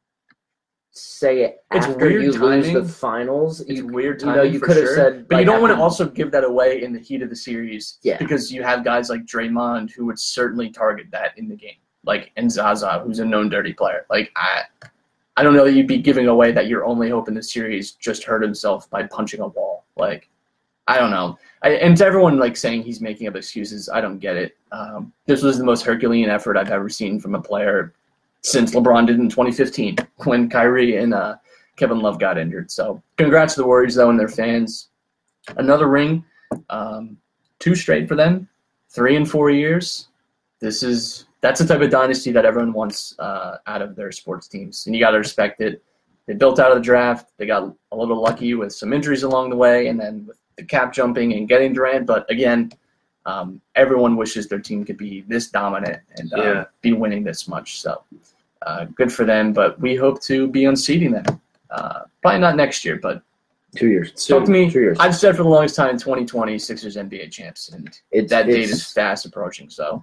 say it It's after weird you timing. lose the finals. it's you, weird you timing know, you for could have sure. said, But like, you don't want to after- also give that away in the heat of the series, Yeah. because you have guys like Draymond who would certainly target that in the game, like and Zaza, who's a known dirty player. Like I, I don't know that you'd be giving away that your only hope in the series just hurt himself by punching a wall. Like I don't know. I, and to everyone like saying he's making up excuses, I don't get it. Um, this was the most Herculean effort I've ever seen from a player since LeBron did in twenty fifteen when Kyrie and uh, Kevin Love got injured. So congrats to the Warriors, though, and their fans. Another ring, um, two straight for them, three in four years. This is that's the type of dynasty that everyone wants uh, out of their sports teams, and you got to respect it. They built out of the draft. They got a little lucky with some injuries along the way, and then with the cap jumping and getting Durant. But again, um, everyone wishes their team could be this dominant and uh, Yeah. be winning this much. So uh, good for them. But we hope to be unseating them. Uh, probably not next year, but two years. talk to me. Two years. I've said for the longest time, twenty twenty Sixers N B A champs, and It's, that date it's, is fast approaching. So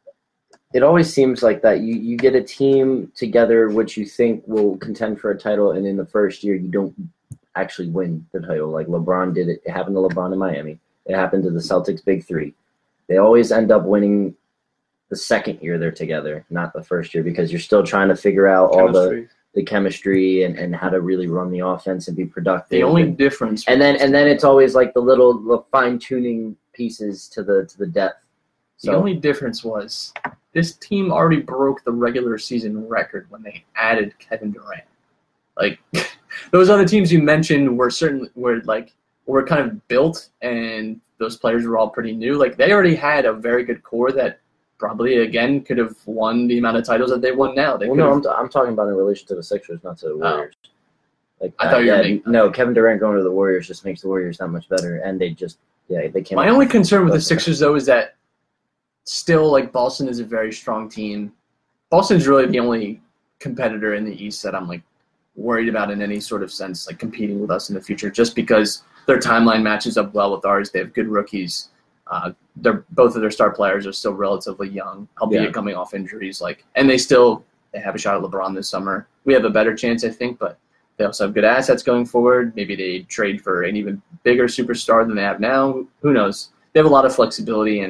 it always seems like that. You you get a team together which you think will contend for a title, and in the first year you don't actually win the title. Like LeBron did it. It happened to LeBron in Miami. It happened to the Celtics Big Three. They always end up winning the second year they're together, not the first year, because you're still trying to figure out all the, Chemistry. the chemistry and, and how to really run the offense and be productive. the only and, difference, and then and then it's always like the little the fine tuning pieces to the to the depth. the So only difference was this team already broke the regular season record when they added Kevin Durant. Like those other teams you mentioned were certainly were like were kind of built, and those players were all pretty new. Like they already had a very good core that probably again could have won the amount of titles that they won now. They well, could no, have, I'm, I'm talking about in relation to the Sixers, not to the Warriors. Like I uh, thought you were yeah, making- no, Kevin Durant going to the Warriors just makes the Warriors that much better, and they just yeah they came. My out- only concern with the That's- Sixers though is that still like Boston is a very strong team. Boston's really the only competitor in the East that I'm like worried about in any sort of sense, like competing with us in the future, just because their timeline matches up well with ours. They have good rookies. Uh, they're both of their star players are still relatively young, albeit Yeah. coming off injuries. Like, and they still they have a shot at LeBron this summer. We have a better chance, I think, but they also have good assets going forward. Maybe they trade for an even bigger superstar than they have now. Who knows? They have a lot of flexibility, and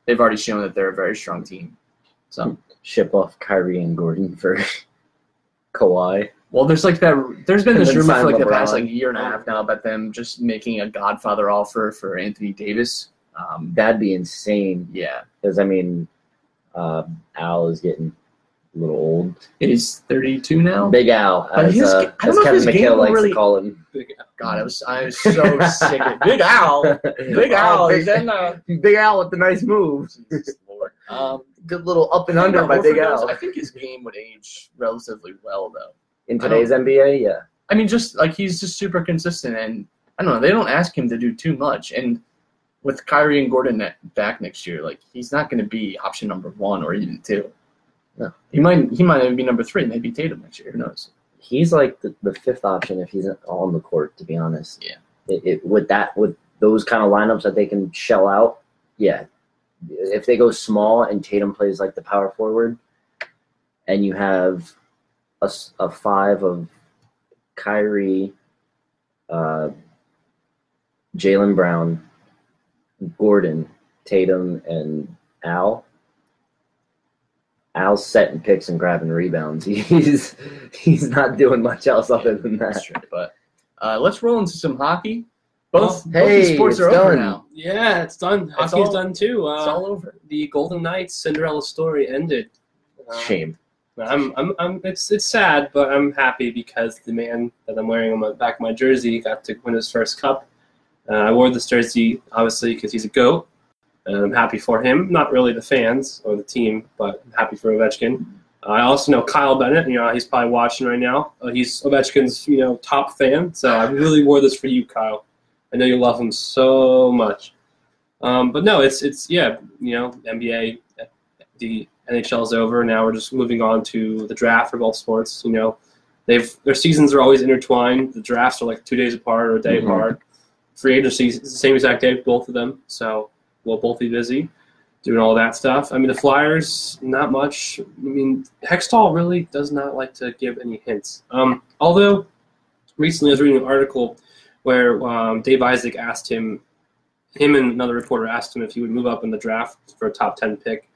they've already shown that they're a very strong team. So Ship off Kyrie and Gordon for Kawhi. well, there's like that. There's been And this then rumor sign for like the LeBron. past like year and a half now about them just making a Godfather offer for Anthony Davis. Um, That'd be insane. yeah, Because I mean, uh, Al is getting a little old. he's thirty-two now. Big Al, But as, his- uh, I don't as know if Kevin his game McHale will likes really- to call him. God, I was I was so sick of Big Al. Big Al Oh, is big, in the Big Al with the nice moves. Jesus Lord. Um, Good little up and I under think by Horford Big does- Al. I think his game would age relatively well though. In I don't- today's N B A, yeah. I mean, just like he's just super consistent, and I don't know. They don't ask him to do too much, and with Kyrie and Gordon ne- back next year, like he's not going to be option number one or even two. No. He might he might even be number three, maybe Tatum next year. Who knows? He's like the, the fifth option if he's on the court, to be honest. Yeah. It, it with that with those kind of lineups that they can shell out, yeah. If they go small and Tatum plays like the power forward, and you have a, s- a five of Kyrie, uh, Jaylen Brown, Gordon, Tatum, and Al. Al's setting picks and grabbing rebounds. He's he's not doing much else other than That's that. true. But uh, let's roll into some hockey. Both, Oh, both hey, these sports it's are over done. now. Yeah, it's done. It's Hockey's all- done too. Uh, It's all over. the Golden Knights Cinderella story ended. Uh, Shame. I'm, I'm, I'm, it's, it's sad, but I'm happy because the man that I'm wearing on the back of my jersey got to win his first cup. Uh, I wore this jersey obviously because he's a GOAT, and I'm happy for him. Not really the fans or the team, but I'm happy for Ovechkin. Uh, I also know Kyle Bennett. You know, he's probably watching right now. Uh, he's Ovechkin's, you know, top fan. So I really wore this for you, Kyle. I know you love him so much. Um, but no, it's it's yeah, you know, N B A, the N H L is over. Now we're just moving on to the draft for both sports. You know, they've their seasons are always intertwined. The drafts are like two days apart or a day Mhm. apart. Free agency is the same exact day, both of them. So we'll both be busy doing all that stuff. I mean, the Flyers, not much. I mean, Hextall really does not like to give any hints. Um, although recently I was reading an article where um, Dave Isaac asked him, him and another reporter asked him if he would move up in the draft for a top ten pick.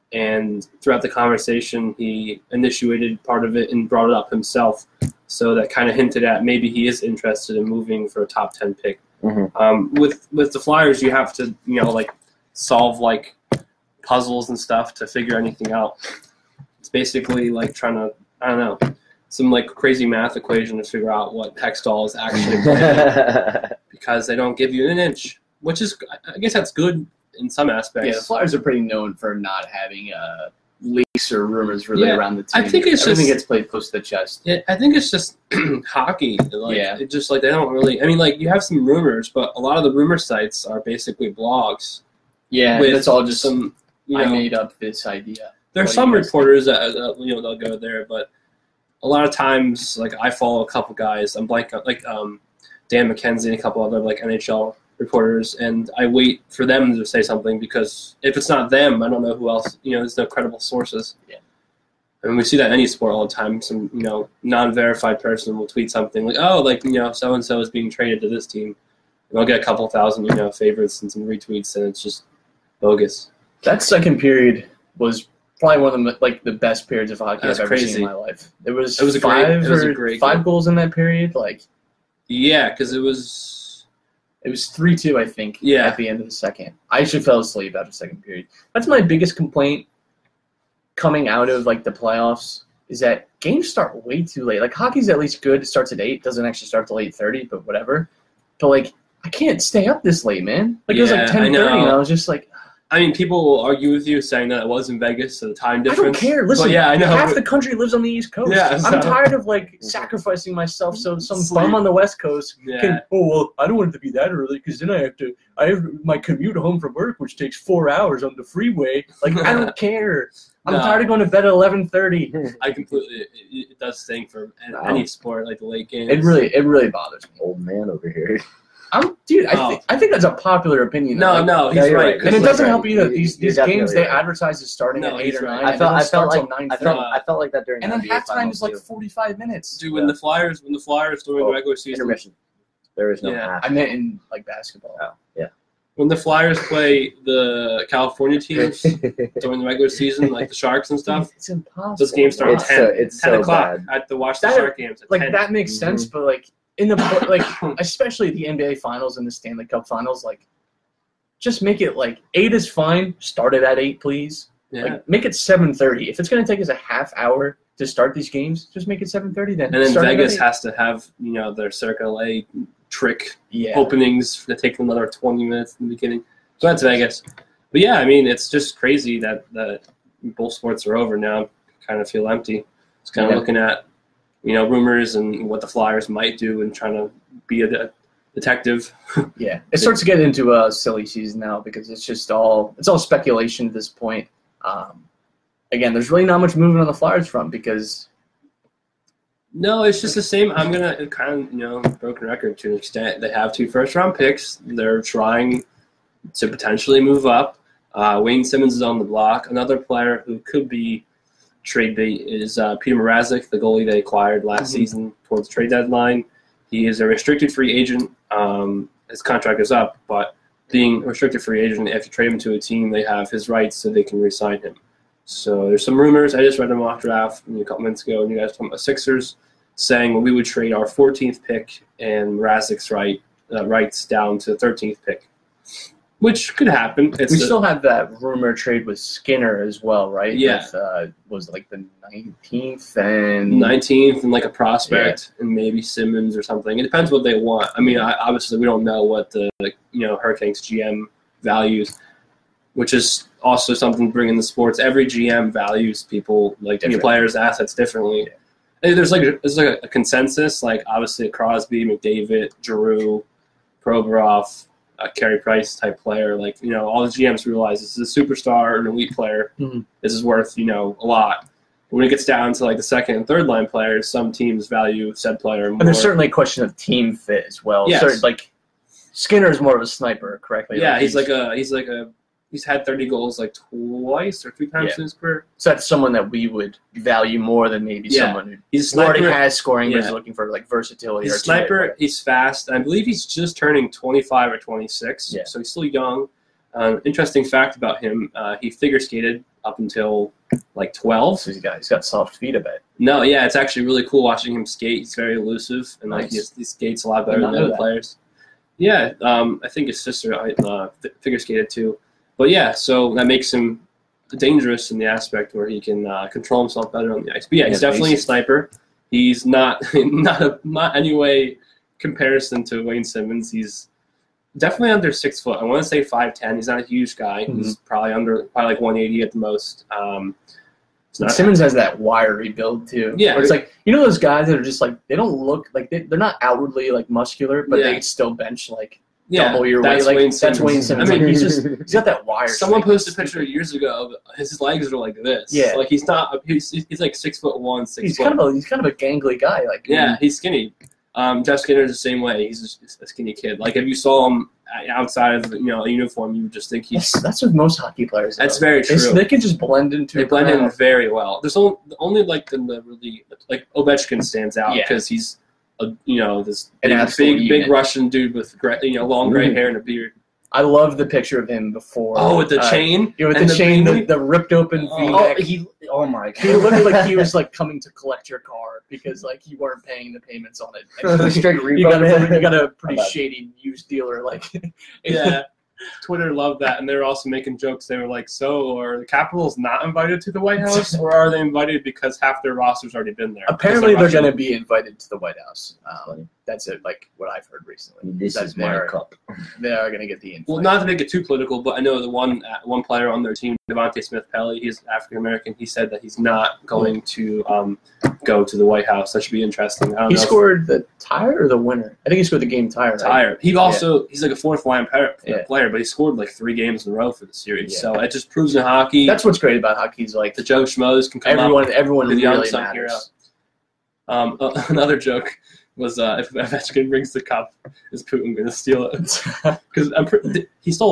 And throughout the conversation, he initiated part of it and brought it up himself. So that kind of hinted at maybe he is interested in moving for a top ten pick. Mhm. Um, with with the Flyers, you have to, you know, like solve like puzzles and stuff to figure anything out. It's basically like trying to, I don't know, some like crazy math equation to figure out what Hextall is actually playing because they don't give you an inch, which is, I guess that's good in some aspects. Yeah, the Flyers are pretty known for not having uh, leaks or rumors really Yeah, around the I team. think it's Everything just- gets played close to the chest. Yeah, I think it's just hockey. Like, Yeah. It just like they don't really. I mean, like you have some rumors, but a lot of the rumor sites are basically blogs. Yeah, with that's all just some. You I know, made up this idea. there's what do some you guys reporters that, that you know they'll go there, but a lot of times, like I follow a couple guys. I'm blank like um, Dan McKenzie and a couple other like N H L reporters, and I wait for them to say something because if it's not them, I don't know who else. You know, there's no credible sources. Yeah. And we see that in any sport all the time. Some, you know, non-verified person will tweet something like, "Oh, like, you know, so and so is being traded to this team," and I'll get a couple thousand, you know, favorites and some retweets, and it's just bogus. That second period was probably one of the like the best periods of hockey That's I've ever seen crazy. in my life. It was It was a great- five it was a or great five game. goals in that period. Like Yeah, because it was. it was three two, I think. Yeah. At the end of the second, I actually fell asleep after the second period. That's my biggest complaint coming out of like the playoffs is that games start way too late. Like hockey's at least good; it starts at eight. Doesn't actually start till eight thirty, but whatever. But like I can't stay up this late, man. Like it was Yeah, like I ten thirty, and know. I was just like, I mean, people will argue with you saying that it was in Vegas, so the time I difference. don't care. Listen, But yeah, I know. half the country lives on the East Coast. Yeah, I'm so- tired of like sacrificing myself so some Sleep. bum on the West Coast Yeah. can. Oh well, I don't want it to be that early because then I have to. I have my commute home from work, which takes four hours on the freeway. Like I don't care. I'm No. tired of going to bed at eleven thirty. I completely. It, it does sting for an- Wow. any sport, like the late games. It really, it really bothers me. Old man over here. I'm, dude. I Oh. think I think that's a popular opinion. No, Like, no, he's Yeah, you're right. right. And Because, it He's doesn't right. help either. You- These you're these games definitely they right. advertise as starting No, at eight he's or right. nine. I and felt, they I don't start felt like, till nine I thirty. felt, I felt like that during And the then N B A halftime finals is like too. forty-five minutes. dude, when the Flyers, when the Flyers during Oh, the regular season, Intermission. There is no Yeah. half. I meant in like basketball. Oh, yeah. when the Flyers play the California teams during the regular season, like the Sharks and stuff, It's impossible. those games start It's at ten, so- it's ten so o'clock. bad. I have to watch the That- Shark games at like ten. that makes Mhm. sense, but like in the like especially the N B A Finals and the Stanley Cup Finals, like just make it like eight is fine. Start it at eight, please. Yeah. Like make it seven thirty. If it's gonna take us a half hour to start these games, just make it seven thirty then. and then Start it at Vegas eight. has to have, you know, their Circle A trick yeah. openings that take another twenty minutes in the beginning. So that's Vegas. But yeah, I mean, it's just crazy that, that both sports are over now. Kind of feel empty. It's kind of Yeah. looking at, you know, rumors and what the Flyers might do and trying to be a de- detective. Yeah, it starts to get into a silly season now because it's just all it's all speculation at this point. Um, again, there's really not much movement on the Flyers front because No, it's just the same. I'm going to kind of, you know, broken record to an extent. They have two first-round picks. They're trying to potentially move up. Uh, Wayne Simmons is on the block. Another player who could be trade bait is uh, Peter Mrazek, the goalie they acquired last Mhm. season towards the trade deadline. He is a restricted free agent. Um, his contract is up, but being a restricted free agent, if you trade him to a team, they have his rights so they can re-sign him. So there's some rumors. I just read a mock draft a couple minutes ago, and you guys talking about Sixers saying we would trade our fourteenth pick and Mrazek's right uh, rights down to the thirteenth pick, which could happen. It's we a- still have that rumor trade with Skinner as well, right? Yeah. With, uh, was it like the nineteenth and nineteenth and like a prospect and maybe Simmons or something. It depends what they want. I mean, I, obviously we don't know what the you know Hurricanes G M values, which is also something to bring in the sports. Every G M values people like Different. players' assets differently. And there's like a, there's like a consensus. Like obviously Crosby, McDavid, Giroux, Provorov, a Carey Price type player. Like you know all the G Ms realize this is a superstar, an elite player. Mhm. This is worth you know a lot. When it gets down to like the second and third line players, some teams value said player more. and there's certainly a question of team fit as well. Yes. So, like Skinner is more of a sniper, correctly? yeah, he's like a he's like a he's had thirty goals like twice or three times Yeah. in his career. so that's someone that we would value more than maybe Yeah. someone who He's a already sniper. has scoring but Yeah. is looking for like versatility. He's a or teammate sniper. player. He's fast. I believe he's just turning twenty-five or twenty-six, Yeah. so he's still young. Um, interesting fact about him: uh, he figure skated up until like twelve. So he's got he's got soft feet a bit. No, yeah, it's actually really cool watching him skate. He's very elusive, and like Nice. he, he skates a lot better Did than not the know other that. players. Yeah, um, I think his sister uh, fi- figure skated too. But yeah, so that makes him dangerous in the aspect where he can uh, control himself better on the ice. But yeah, he's Yeah, definitely a basic. sniper. He's not not a, not any way comparison to Wayne Simmons. He's definitely under six foot. I want to say five ten. He's not a huge guy. Mhm. He's probably under probably like one eighty at the most. Um, it's not Simmons has that wiry build too. Yeah. where it's like you know those guys that are just like they don't look like they, they're not outwardly like muscular, but Yeah. they still bench like yeah, double your weight. that's Like Wayne that's Simmons. Wayne Simmons. I mean, like, he's just he's got that wire. Someone strength. posted a picture years ago of his legs are like this. Yeah. Like he's not. He's he's like six foot one, six He's foot. kind of a he's kind of a gangly guy. Like yeah, he's skinny. Um, Jeff Skinner's the same way. He's just a skinny kid. Like if you saw him outside of you know a uniform, you would just think he's. that's, that's with most hockey players. That's though. very They, true. they can just blend into. They a blend in crowd. very well. There's only, only like the, the really like Ovechkin stands out Yeah. because he's a you know this An big absolute big, unit. big Russian dude with gray, you know long gray Mhm. hair and a beard. I love the picture of him before. Oh, with the uh, chain. Yeah, with and the, chain, the, beanie? the ripped open Oh, V-neck. Oh, he, oh my god. He looked like he was like coming to collect your car because like you weren't paying the payments on it. Straight you got repo. a you got a pretty How about- shady used dealer like. Yeah. Twitter loved that, and they were also making jokes. They were like, "So, are the Capitals not invited to the White House, or are they invited because half their roster's already been there?" Apparently, Because they're Russian. going to be invited to the White House. Um, that's it. Like what I've heard recently. This That is my they're- cup. They are going to get the invite. Well, not to make it too political, but I know the one uh, one player on their team, Devontae Smith-Pelly, he's African American. He said that he's not going to um, go to the White House. That should be interesting. I don't He know if- scored the tire or the winner. I think he scored the game tire. Right? Tired. He also he's like a fourth line player, Yeah. player, but he scored like three games in a row for the series. Yeah. So it just proves in hockey That's what's great about hockey. Is like the Joe Schmoes can come everyone, up. everyone with the really unsung matters. hero. Um, uh, another joke was uh, if Ovechkin brings the cup, is Putin going to steal it? Because I'm pre- he stole a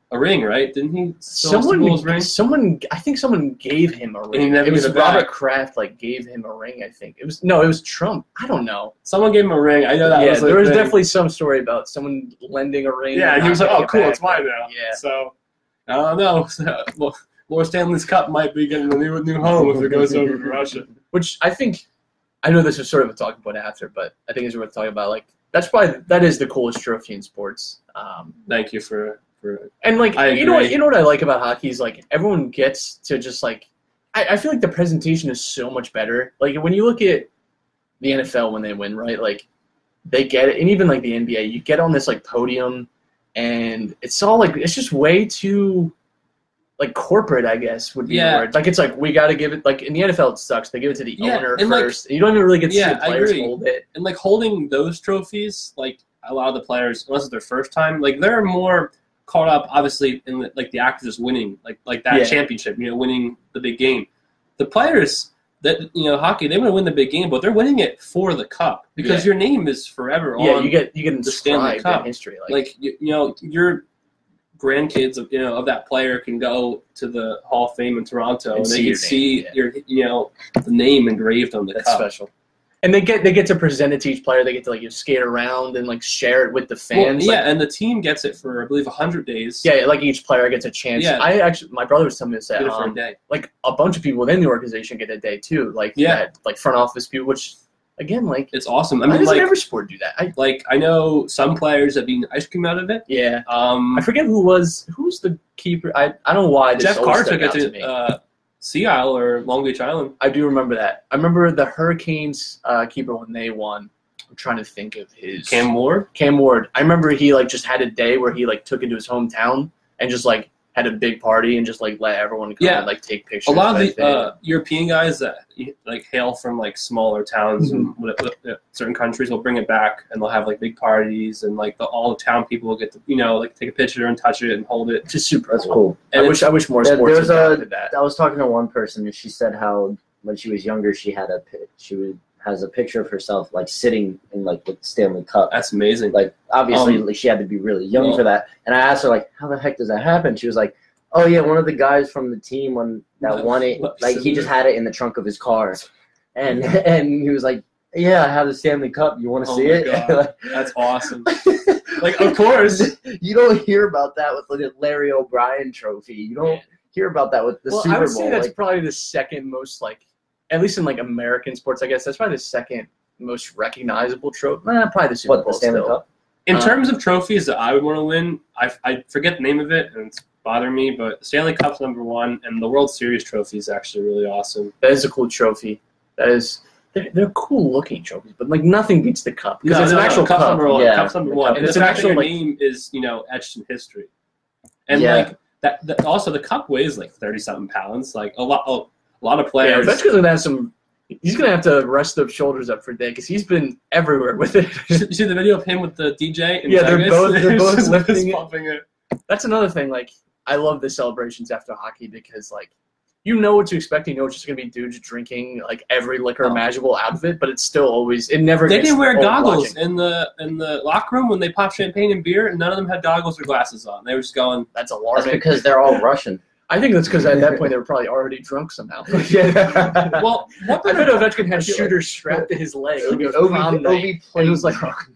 a ring, right? Didn't he? Still Someone, ring? someone, I think someone gave him a he ring. never It was gave it Robert back. Kraft, like gave him a ring. I think it was no, it was Trump. I don't know. Someone gave him a ring. I know that yeah, was like there was the- definitely some story about someone lending a ring. Yeah, and and he was not like, "Oh, getting it cool, back. it's mine now." Yeah. So I don't know. Well, Lord Stanley's Cup might be getting a new new home if it goes over to Russia. Which I think, I know this was sort of a talking point after, but I think it's worth talking about. Like that's probably that is the coolest trophy in sports. Um, Thank you for for. and like I you know what agree. you know what I like about hockey is like everyone gets to just like I, I feel like the presentation is so much better. Like when you look at the N F L when they win, right? Like they get it, and even like the N B A, you get on this like podium, and it's all like it's just way too like corporate, I guess would be Yeah. the word. Like it's like we got to give it. Like in the N F L, it sucks. They give it to the Yeah, owner and, like- first. you don't even really get to see Yeah, the I players agree. hold it. And like holding those trophies, like a lot of the players, unless it's their first time, like they're more caught up, obviously, in the, like the act of just winning, like like that Yeah. championship, you know, winning the big game. The players that you know, hockey, they want to win the big game, but they're winning it for the cup because Yeah. your name is forever Yeah, on. you get you get the Stanley inscribed Cup. in history. Like, like you, you know your grandkids of you know of that player can go to the Hall of Fame in Toronto and, And they see can your see name, yeah. your you know the name engraved on the that's cup. special. And they get they get to present it to each player. They get to like you skate around and like share it with the Well, fans. yeah, Like, and the team gets it for I believe a hundred days. yeah, like each player gets a chance. Yeah. I actually, my brother was telling me this. Get That, it for a um, day. like a bunch of people within the organization get a day too. Like Yeah. that, like front office people. Which again, like It's awesome. I why mean, doesn't like, every sport do that? I, like I know some players have eaten ice cream out of it. yeah, Um, I forget who was who's the keeper. I I don't know why this Jeff always Carr stuck took it out to to, me. uh, Sea Isle or Long Beach Island. I do remember that. I remember the Hurricanes uh, keeper when they won. I'm trying to think of his Cam Ward. Cam Ward. I remember he like just had a day where he like took into his hometown and just like had a big party and just like let everyone come Yeah. and like take pictures. A lot of with the it. uh, European guys that like hail from like smaller towns and Mm-hmm. what- what- certain countries will bring it back and they'll have like big parties and like the, all the town people will get to you know like take a picture and touch it and hold it. just super. That's cool. cool. I And wish I wish more There- sports there's a- adopted that. I was talking to one person and she said how when she was younger she had a pi- she would has a picture of herself like sitting in like the Stanley Cup. That's amazing. Like obviously Um, like, she had to be really young well- for that. And I asked her like, how the heck does that happen? She was like, oh yeah, one of the guys from the team when that won it, What- like he just had it in the trunk of his car, and and he was like, yeah, I have the Stanley Cup. You want to Oh see my it? God. That's awesome. Like, of course. You don't hear about that with the Larry O'Brien Trophy. You don't Yeah. hear about that with the well, Super I would Bowl. say that's Like, probably the second most like, at least in like American sports, I guess that's probably the second most recognizable trophy. Eh, probably the Super what Bowl the Stanley still. Cup? In Uh, terms of trophies that I would want to win, I, I forget the name of it and it's bothering me, but Stanley Cup's number one, and the World Series trophy is actually really awesome. That is a cool trophy. That is, they're, they're cool looking trophies, but like nothing beats the cup because No, it's no, an no, actual Cup's cup. number one. Yeah, Cup's number the one, Cup. and It's the an fact that actual, your like- name is you know etched in history, and Yeah. like that, that. Also, the cup weighs like thirty something pounds. Like a lot, a lot of Yeah, players. that's gonna have some. He's gonna have to rest those shoulders up for a day because he's been everywhere with it. you see the video of him with the D J? In Yeah, they're Vegas? both- they're He's both just lifting it. pumping it. That's another thing. Like, I love the celebrations after hockey because, like, you know what to expect. You know it's just gonna be dudes drinking like every liquor Oh. imaginable out of it, but it's still always. It never. They gets can wear old goggles watching. in the in the locker room when they pop champagne and beer, and none of them had goggles or glasses on. They were just going. That's That's alarming. because they're all Russian. I think that's because at that point they were probably already drunk somehow. Yeah. Well, what I better, bet Ovechkin had I feel shooters strapped to his leg. Like it was Obi, prom night. Obi And played it was like,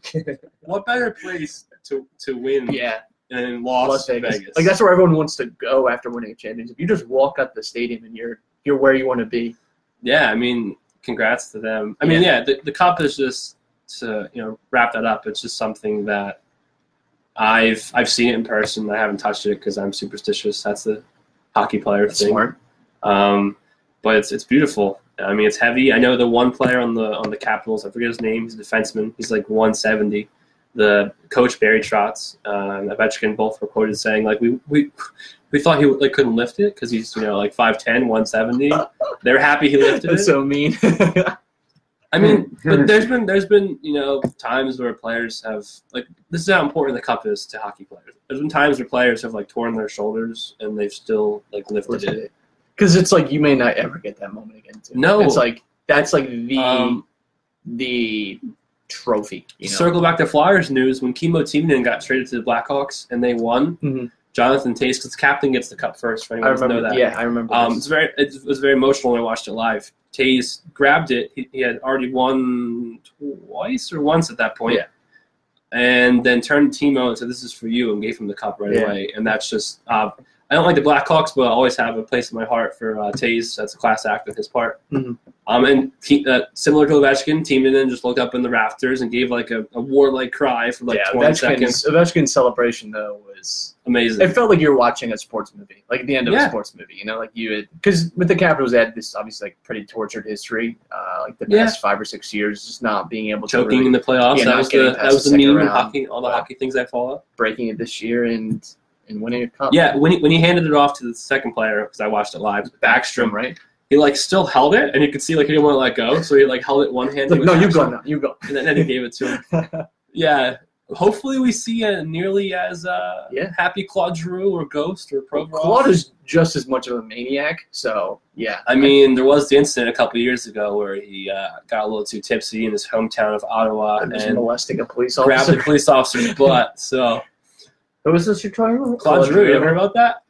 what better place to to win yeah, than Las, Las Vegas. Vegas? Like that's where everyone wants to go after winning a championship. You just walk up the stadium and you're you're where you want to be. Yeah, I mean, congrats to them. I mean, yeah, the, the cup is just to you know wrap that up. It's just something that I've I've seen it in person. I haven't touched it because I'm superstitious. That's the hockey player That's thing. smart. Um, but it's it's beautiful. I mean, it's heavy. I know the one player on the on the Capitals. I forget his name. He's a defenseman. He's like one seventy. The coach Barry Trotz uh, and Ovechkin both were quoted saying like we we. We thought he like couldn't lift it because he's you know like five ten, one seventy. They're happy he lifted That's it. so mean. I mean, but there's been there's been you know times where players have like this is how important the cup is to hockey players. There's been times where players have like torn their shoulders and they've still like lifted it. Because it's like you may not ever get that moment again. Too. No. it's like that's like the Um, the trophy. You know? Circle back to Flyers news when Kimmo Timonen got traded to the Blackhawks and they won. Mhm. Jonathan Tays, because the captain gets the cup first. For I anyone who doesn't remember know that. Yeah, I remember. Um, this. it's very it was very emotional when I watched it live. Tays grabbed it. He, he had already won twice or once at that point. Yeah. And then turned to Timo and said, "This is for you," and gave him the cup right Yeah. away. And that's just uh, I don't like the Blackhawks, but I always have a place in my heart for uh, Tays. That's a class act on his part. Mhm. Um, and he, uh, similar to Ovechkin, Timonen just looked up in the rafters and gave like a, a warlike cry for like yeah, twenty seconds. Ovechkin's, Ovechkin's celebration though was Amazing. it felt like you were watching a sports movie, like at the end of Yeah. a sports movie. You know, like you had because with the Capitals, they had this obviously like pretty tortured history, uh, like the Yeah. past five or six years, just not being able to Choking really in the playoffs. Yeah, that not was getting the past that was the the second meme in round. hockey. All the Yeah. hockey things I follow. breaking it this year and and winning a cup. Yeah, when he, when he handed it off to the second player, because I watched it live, Backstrom, right? he like still held it, and you could see like he didn't want to let go, so he like held it one hand. Like, with no, you Backstrom, go now, you go. and then, then he gave it to him. Yeah, hopefully we see a nearly as uh, Yeah. happy Claude Giroux or Ghost or Provorov. Claude is just as much of a maniac, so yeah. I mean, there was the incident a couple of years ago where he uh, got a little too tipsy in his hometown of Ottawa I'm just and molesting a police grabbed officer. the police officer's butt. So Who was this you're talking about? Claude Giroux, you ever heard about that?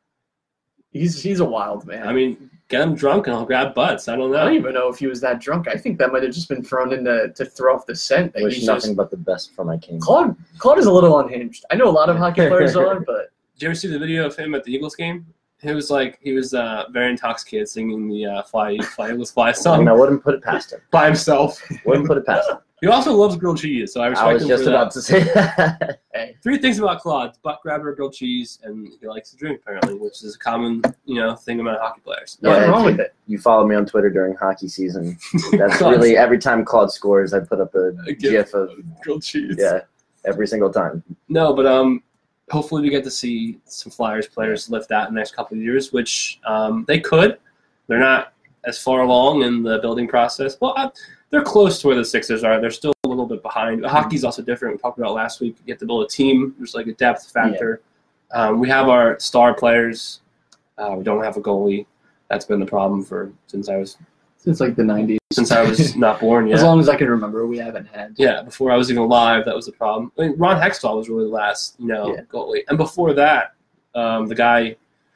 He's he's a wild man. I mean, get him drunk and I'll grab butts. I don't I don't know. even know if he was that drunk. I think that might have just been thrown in to, to throw off the scent. That Wish he's nothing just, but the best for my king. Claude Claude is a little unhinged. I know a lot of hockey players are, but Did you ever see the video of him at the Eagles game? He was like he was uh, very intoxicated, singing the uh, "Fly Fly Eagles Fly" I, song mean, I wouldn't put it past him. by himself. Wouldn't put it past him. He also loves grilled cheese, so I respect I was him just for about that. to say that. hey, Three things about Claude: butt grabber, grilled cheese, and he likes to drink apparently, which is a common you know thing among hockey players. nothing Yeah, wrong if with it. You follow me on Twitter during hockey season. That's Claude's- really every time Claude scores, I put up a, A gif of grilled cheese. yeah, every single time. No, but um, hopefully we get to see some Flyers players lift that in the next couple of years, which um, they could. They're not as far along in the building process. Well, uh, they're close to where the Sixers are. They're still a little bit behind. Hockey's also different. We talked about last week. You have to build a team. There's like a depth factor. Um, we have our star players. Uh, we don't have a goalie. That's been the problem for since I was Since like the nineties. since I was not born yet. As long as I can remember, we haven't had. Yeah, before I was even alive, that was the problem. I mean, Ron Hextall was really the last, you know, Yeah. goalie. And before that, um, the guy,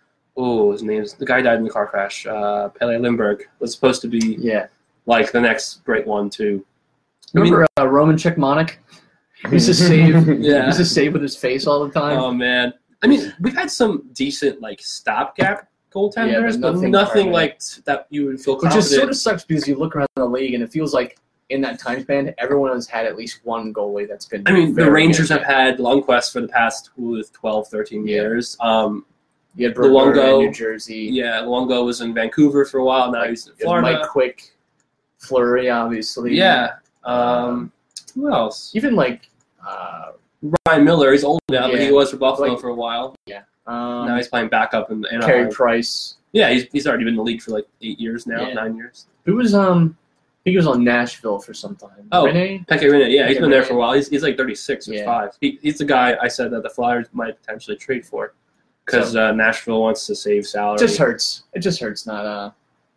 oh, his name's the guy died in the car crash. Uh, Pele Lindbergh was supposed to be Yeah. like the next great one too. I mean- Remember uh, Roman Czechmonic? He used to save. He Yeah. used to save with his face all the time. Oh man, I mean, we've had some decent like stopgap goaltenders, Yeah, but but nothing, nothing like t- that you would feel Which confident. just sort of sucks because you look around the league and it feels like in that time span, everyone has had at least one goalie that's been. I mean, the very Rangers good. have had Lundqvist for the past ooh, twelve, thirteen Yeah. years. Um, You had Bergeron Luongo. in New Jersey. yeah, Luongo was in Vancouver for a while. Now he's in You had Florida. Mike Quick, Fleury, obviously. Yeah. Um, who else? Even like. Uh, Ryan Miller. He's old now, but Yeah. he was for Buffalo Like- for a while. um, now he's playing backup in Carey Anaheim. Price. Yeah, he's he's already been in the league for like eight years now, Yeah. nine years. Who was um? I think he was on Nashville for some time. Oh. Rene? Pekka Rinne, yeah, he's Pekka been there Rinne. for a while. He's, he's like thirty-six or Yeah. five. He, he's the guy I said that the Flyers might potentially trade for because uh, Nashville wants to save salary. It just hurts. It just hurts not uh.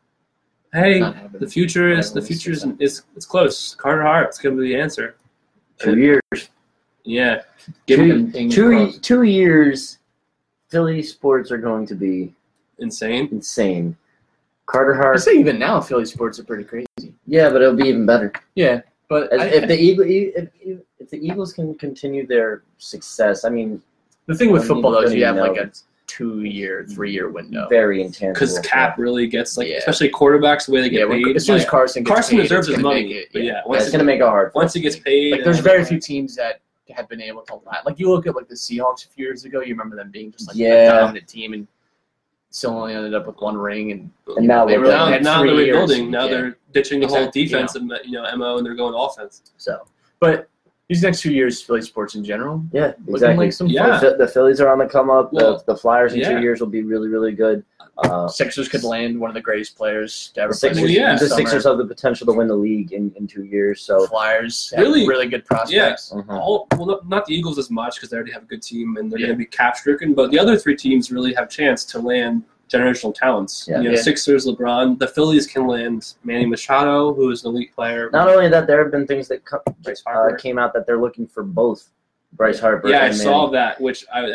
Hey, not having the future is the Everyone's future is, success. is it's close. Carter Hart's gonna be the answer. Two years. Yeah, Give Two, him things two, crossed. two years. Philly sports are going to be insane. insane. Carter I Hart. say even now Philly sports are pretty crazy. Yeah, but it'll be even better. Yeah, but As, I, if the Eagle, if, if, if the Eagles can continue their success, I mean, the thing with I don't football though even is you have know. like a two-year, three-year window. very intangible. Because cap really gets like, Yeah. especially quarterbacks, the way they Yeah, get when, paid. as soon as like, Carson gets Carson paid, deserves it's his gonna money, make it, but yeah, Yeah, once it's it, going to make it hard. once he gets paid, Like there's and- very few teams that have been able to lat. Like you look at like the Seahawks a few years ago. You remember them being just like Yeah. a dominant team and still only ended up with one ring. And, And now they we're really now, had now three they're years. rebuilding. Now Yeah. they're ditching the whole Exactly, you defense and you know M O and they're going offense. So, but these next two years, Philly sports in general, Yeah, looking exactly. like some Yeah. fun. The, the Phillies are on the come up. Well, the, the Flyers in yeah. two years will be really, really good. Uh, Sixers could land one of the greatest players to ever the play Sixers, Well, yeah. the this Sixers summer. have the potential to win the league in, in two years. So Flyers have Really? really good prospects. Mhm. All, well, not, not the Eagles as much because they already have a good team and they're Yeah. going to be cap stricken. But the other three teams really have chance to land generational talents. Yeah. you know, Yeah. Sixers, LeBron. The Phillies can land Manny Machado, who is an elite player. not only that, there have been things that co- Bryce uh, Harper. came out that they're looking for both Bryce Harper yeah, I and saw Manny. that, which I, I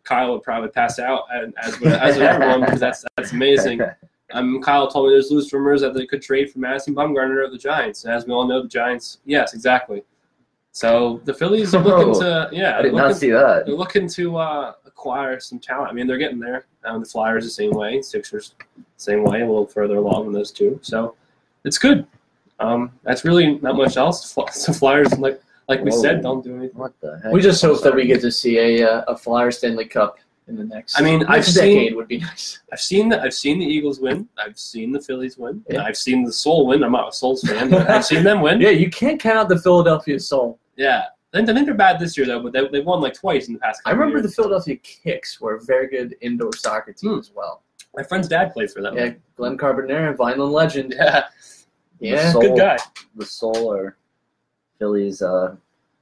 Kyle would probably pass out, and as would, as would everyone, because that's that's amazing. Um, Kyle told me there's loose rumors that they could trade for Madison Bumgarner of the Giants. And as we all know, the Giants, yes, exactly. So the Phillies are looking to, yeah, I did looking, not see that. they're looking to uh, acquire some talent. I mean, they're getting there. Um, the Flyers the same way, Sixers same way, a little further along than those two. So it's good. Um, that's really not much else. The Flyers, like like we Whoa. said, don't do anything. What the heck? We just I'm hope that sorry. we get to see a uh, a Flyer Stanley Cup in the next. I mean, next I've decade seen- would be nice. I've seen the I've seen the Eagles win. I've seen the Phillies win. Yeah. I've seen the Soul win. I'm not a Souls fan, but I've seen them win. Yeah, you can't count out the Philadelphia Soul. Yeah. I think I think they're bad this year though, but they they won like twice in the past. I couple remember the years. Philadelphia Kicks were a very good indoor soccer team Hmm. as well. My friend's dad played for them. Yeah, Glenn Carbonera, Vineland legend. Yeah. Yeah, Soul- Good guy. The Soul or Phillies, uh,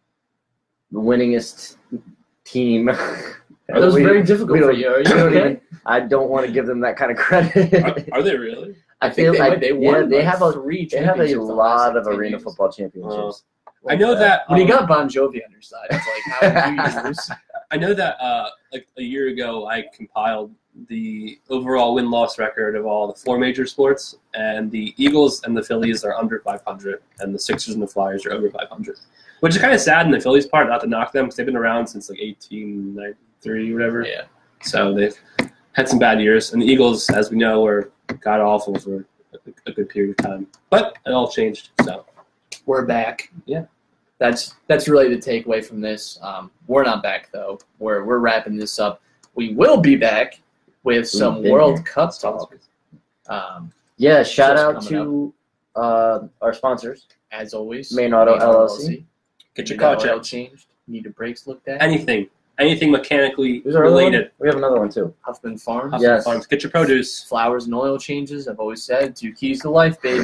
the winningest team. that was We- very we difficult for don't- you. Are we you don't okay? even- I don't want to give them that kind of credit. Are, are they really? I think they, feel like- might- they yeah, won. they like have a- three. They have a championships the last, lot like, of ten arena years. football championships. I know that When you um, got Bon Jovi on your side, it's like, how did you lose? I know that uh, like a year ago, I compiled the overall win-loss record of all the four major sports, and the Eagles and the Phillies are under five hundred, and the Sixers and the Flyers are over five hundred, which is kind of sad in the Phillies' part, not to knock them, because they've been around since like eighteen ninety-three or whatever. Yeah. So they've had some bad years, and the Eagles, as we know, were god awful for a, a good period of time. But it all changed. So We're back. Yeah. That's that's really the takeaway from this. Um, we're not back though. We're we're wrapping this up. We will be back with some been World here. Cup talk. Um, Yeah, shout Just out coming to uh, our sponsors. as always, Main Auto L L C. get your Need car that oil checked. changed. Need your brakes looked at. Anything, anything mechanically Who's our other one? related. We have another one too. Huffman Farms. Huffman Yes. Farms. Get your produce. Flowers and oil changes. I've always said two keys to life, baby.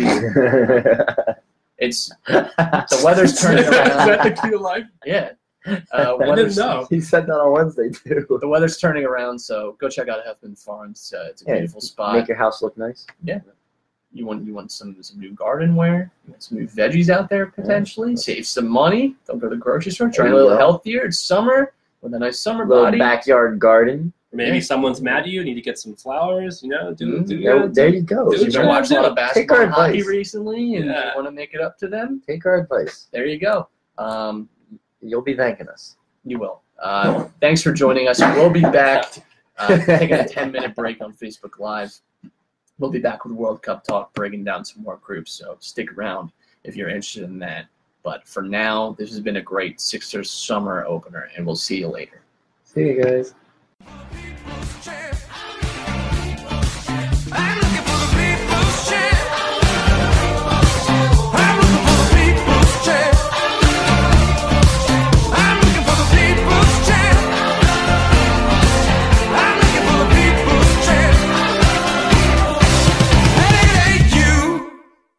It's the weather's turning Is that around. the key to life? Yeah. Uh, I didn't weather's, know. He said that on Wednesday too. the weather's turning around, so go check out Huffman Farms. Uh, it's a Yeah, beautiful spot. Make your house look nice. You want you want some some new gardenware, you want some new veggies out there potentially. Save some money. Don't go to the grocery store. Try There a you little go. healthier. It's summer with a nice summer Little body. backyard garden. Maybe Yeah. someone's mad at you. Need to get some flowers. You know, do Mhm. do. There, do- there you go. Dude, You've been Yeah, watching a lot of take basketball our and hockey advice. recently, and Yeah. you want to make it up to them. Take our advice. There you go. Um, You'll be thanking us. you will. Uh, thanks for joining us. We'll be back. Uh, taking a ten minute break on Facebook Live. We'll be back with World Cup talk, breaking down some more groups. So stick around if you're interested in that. But for now, this has been a great Sixers summer opener, and we'll see you later. See you guys. Be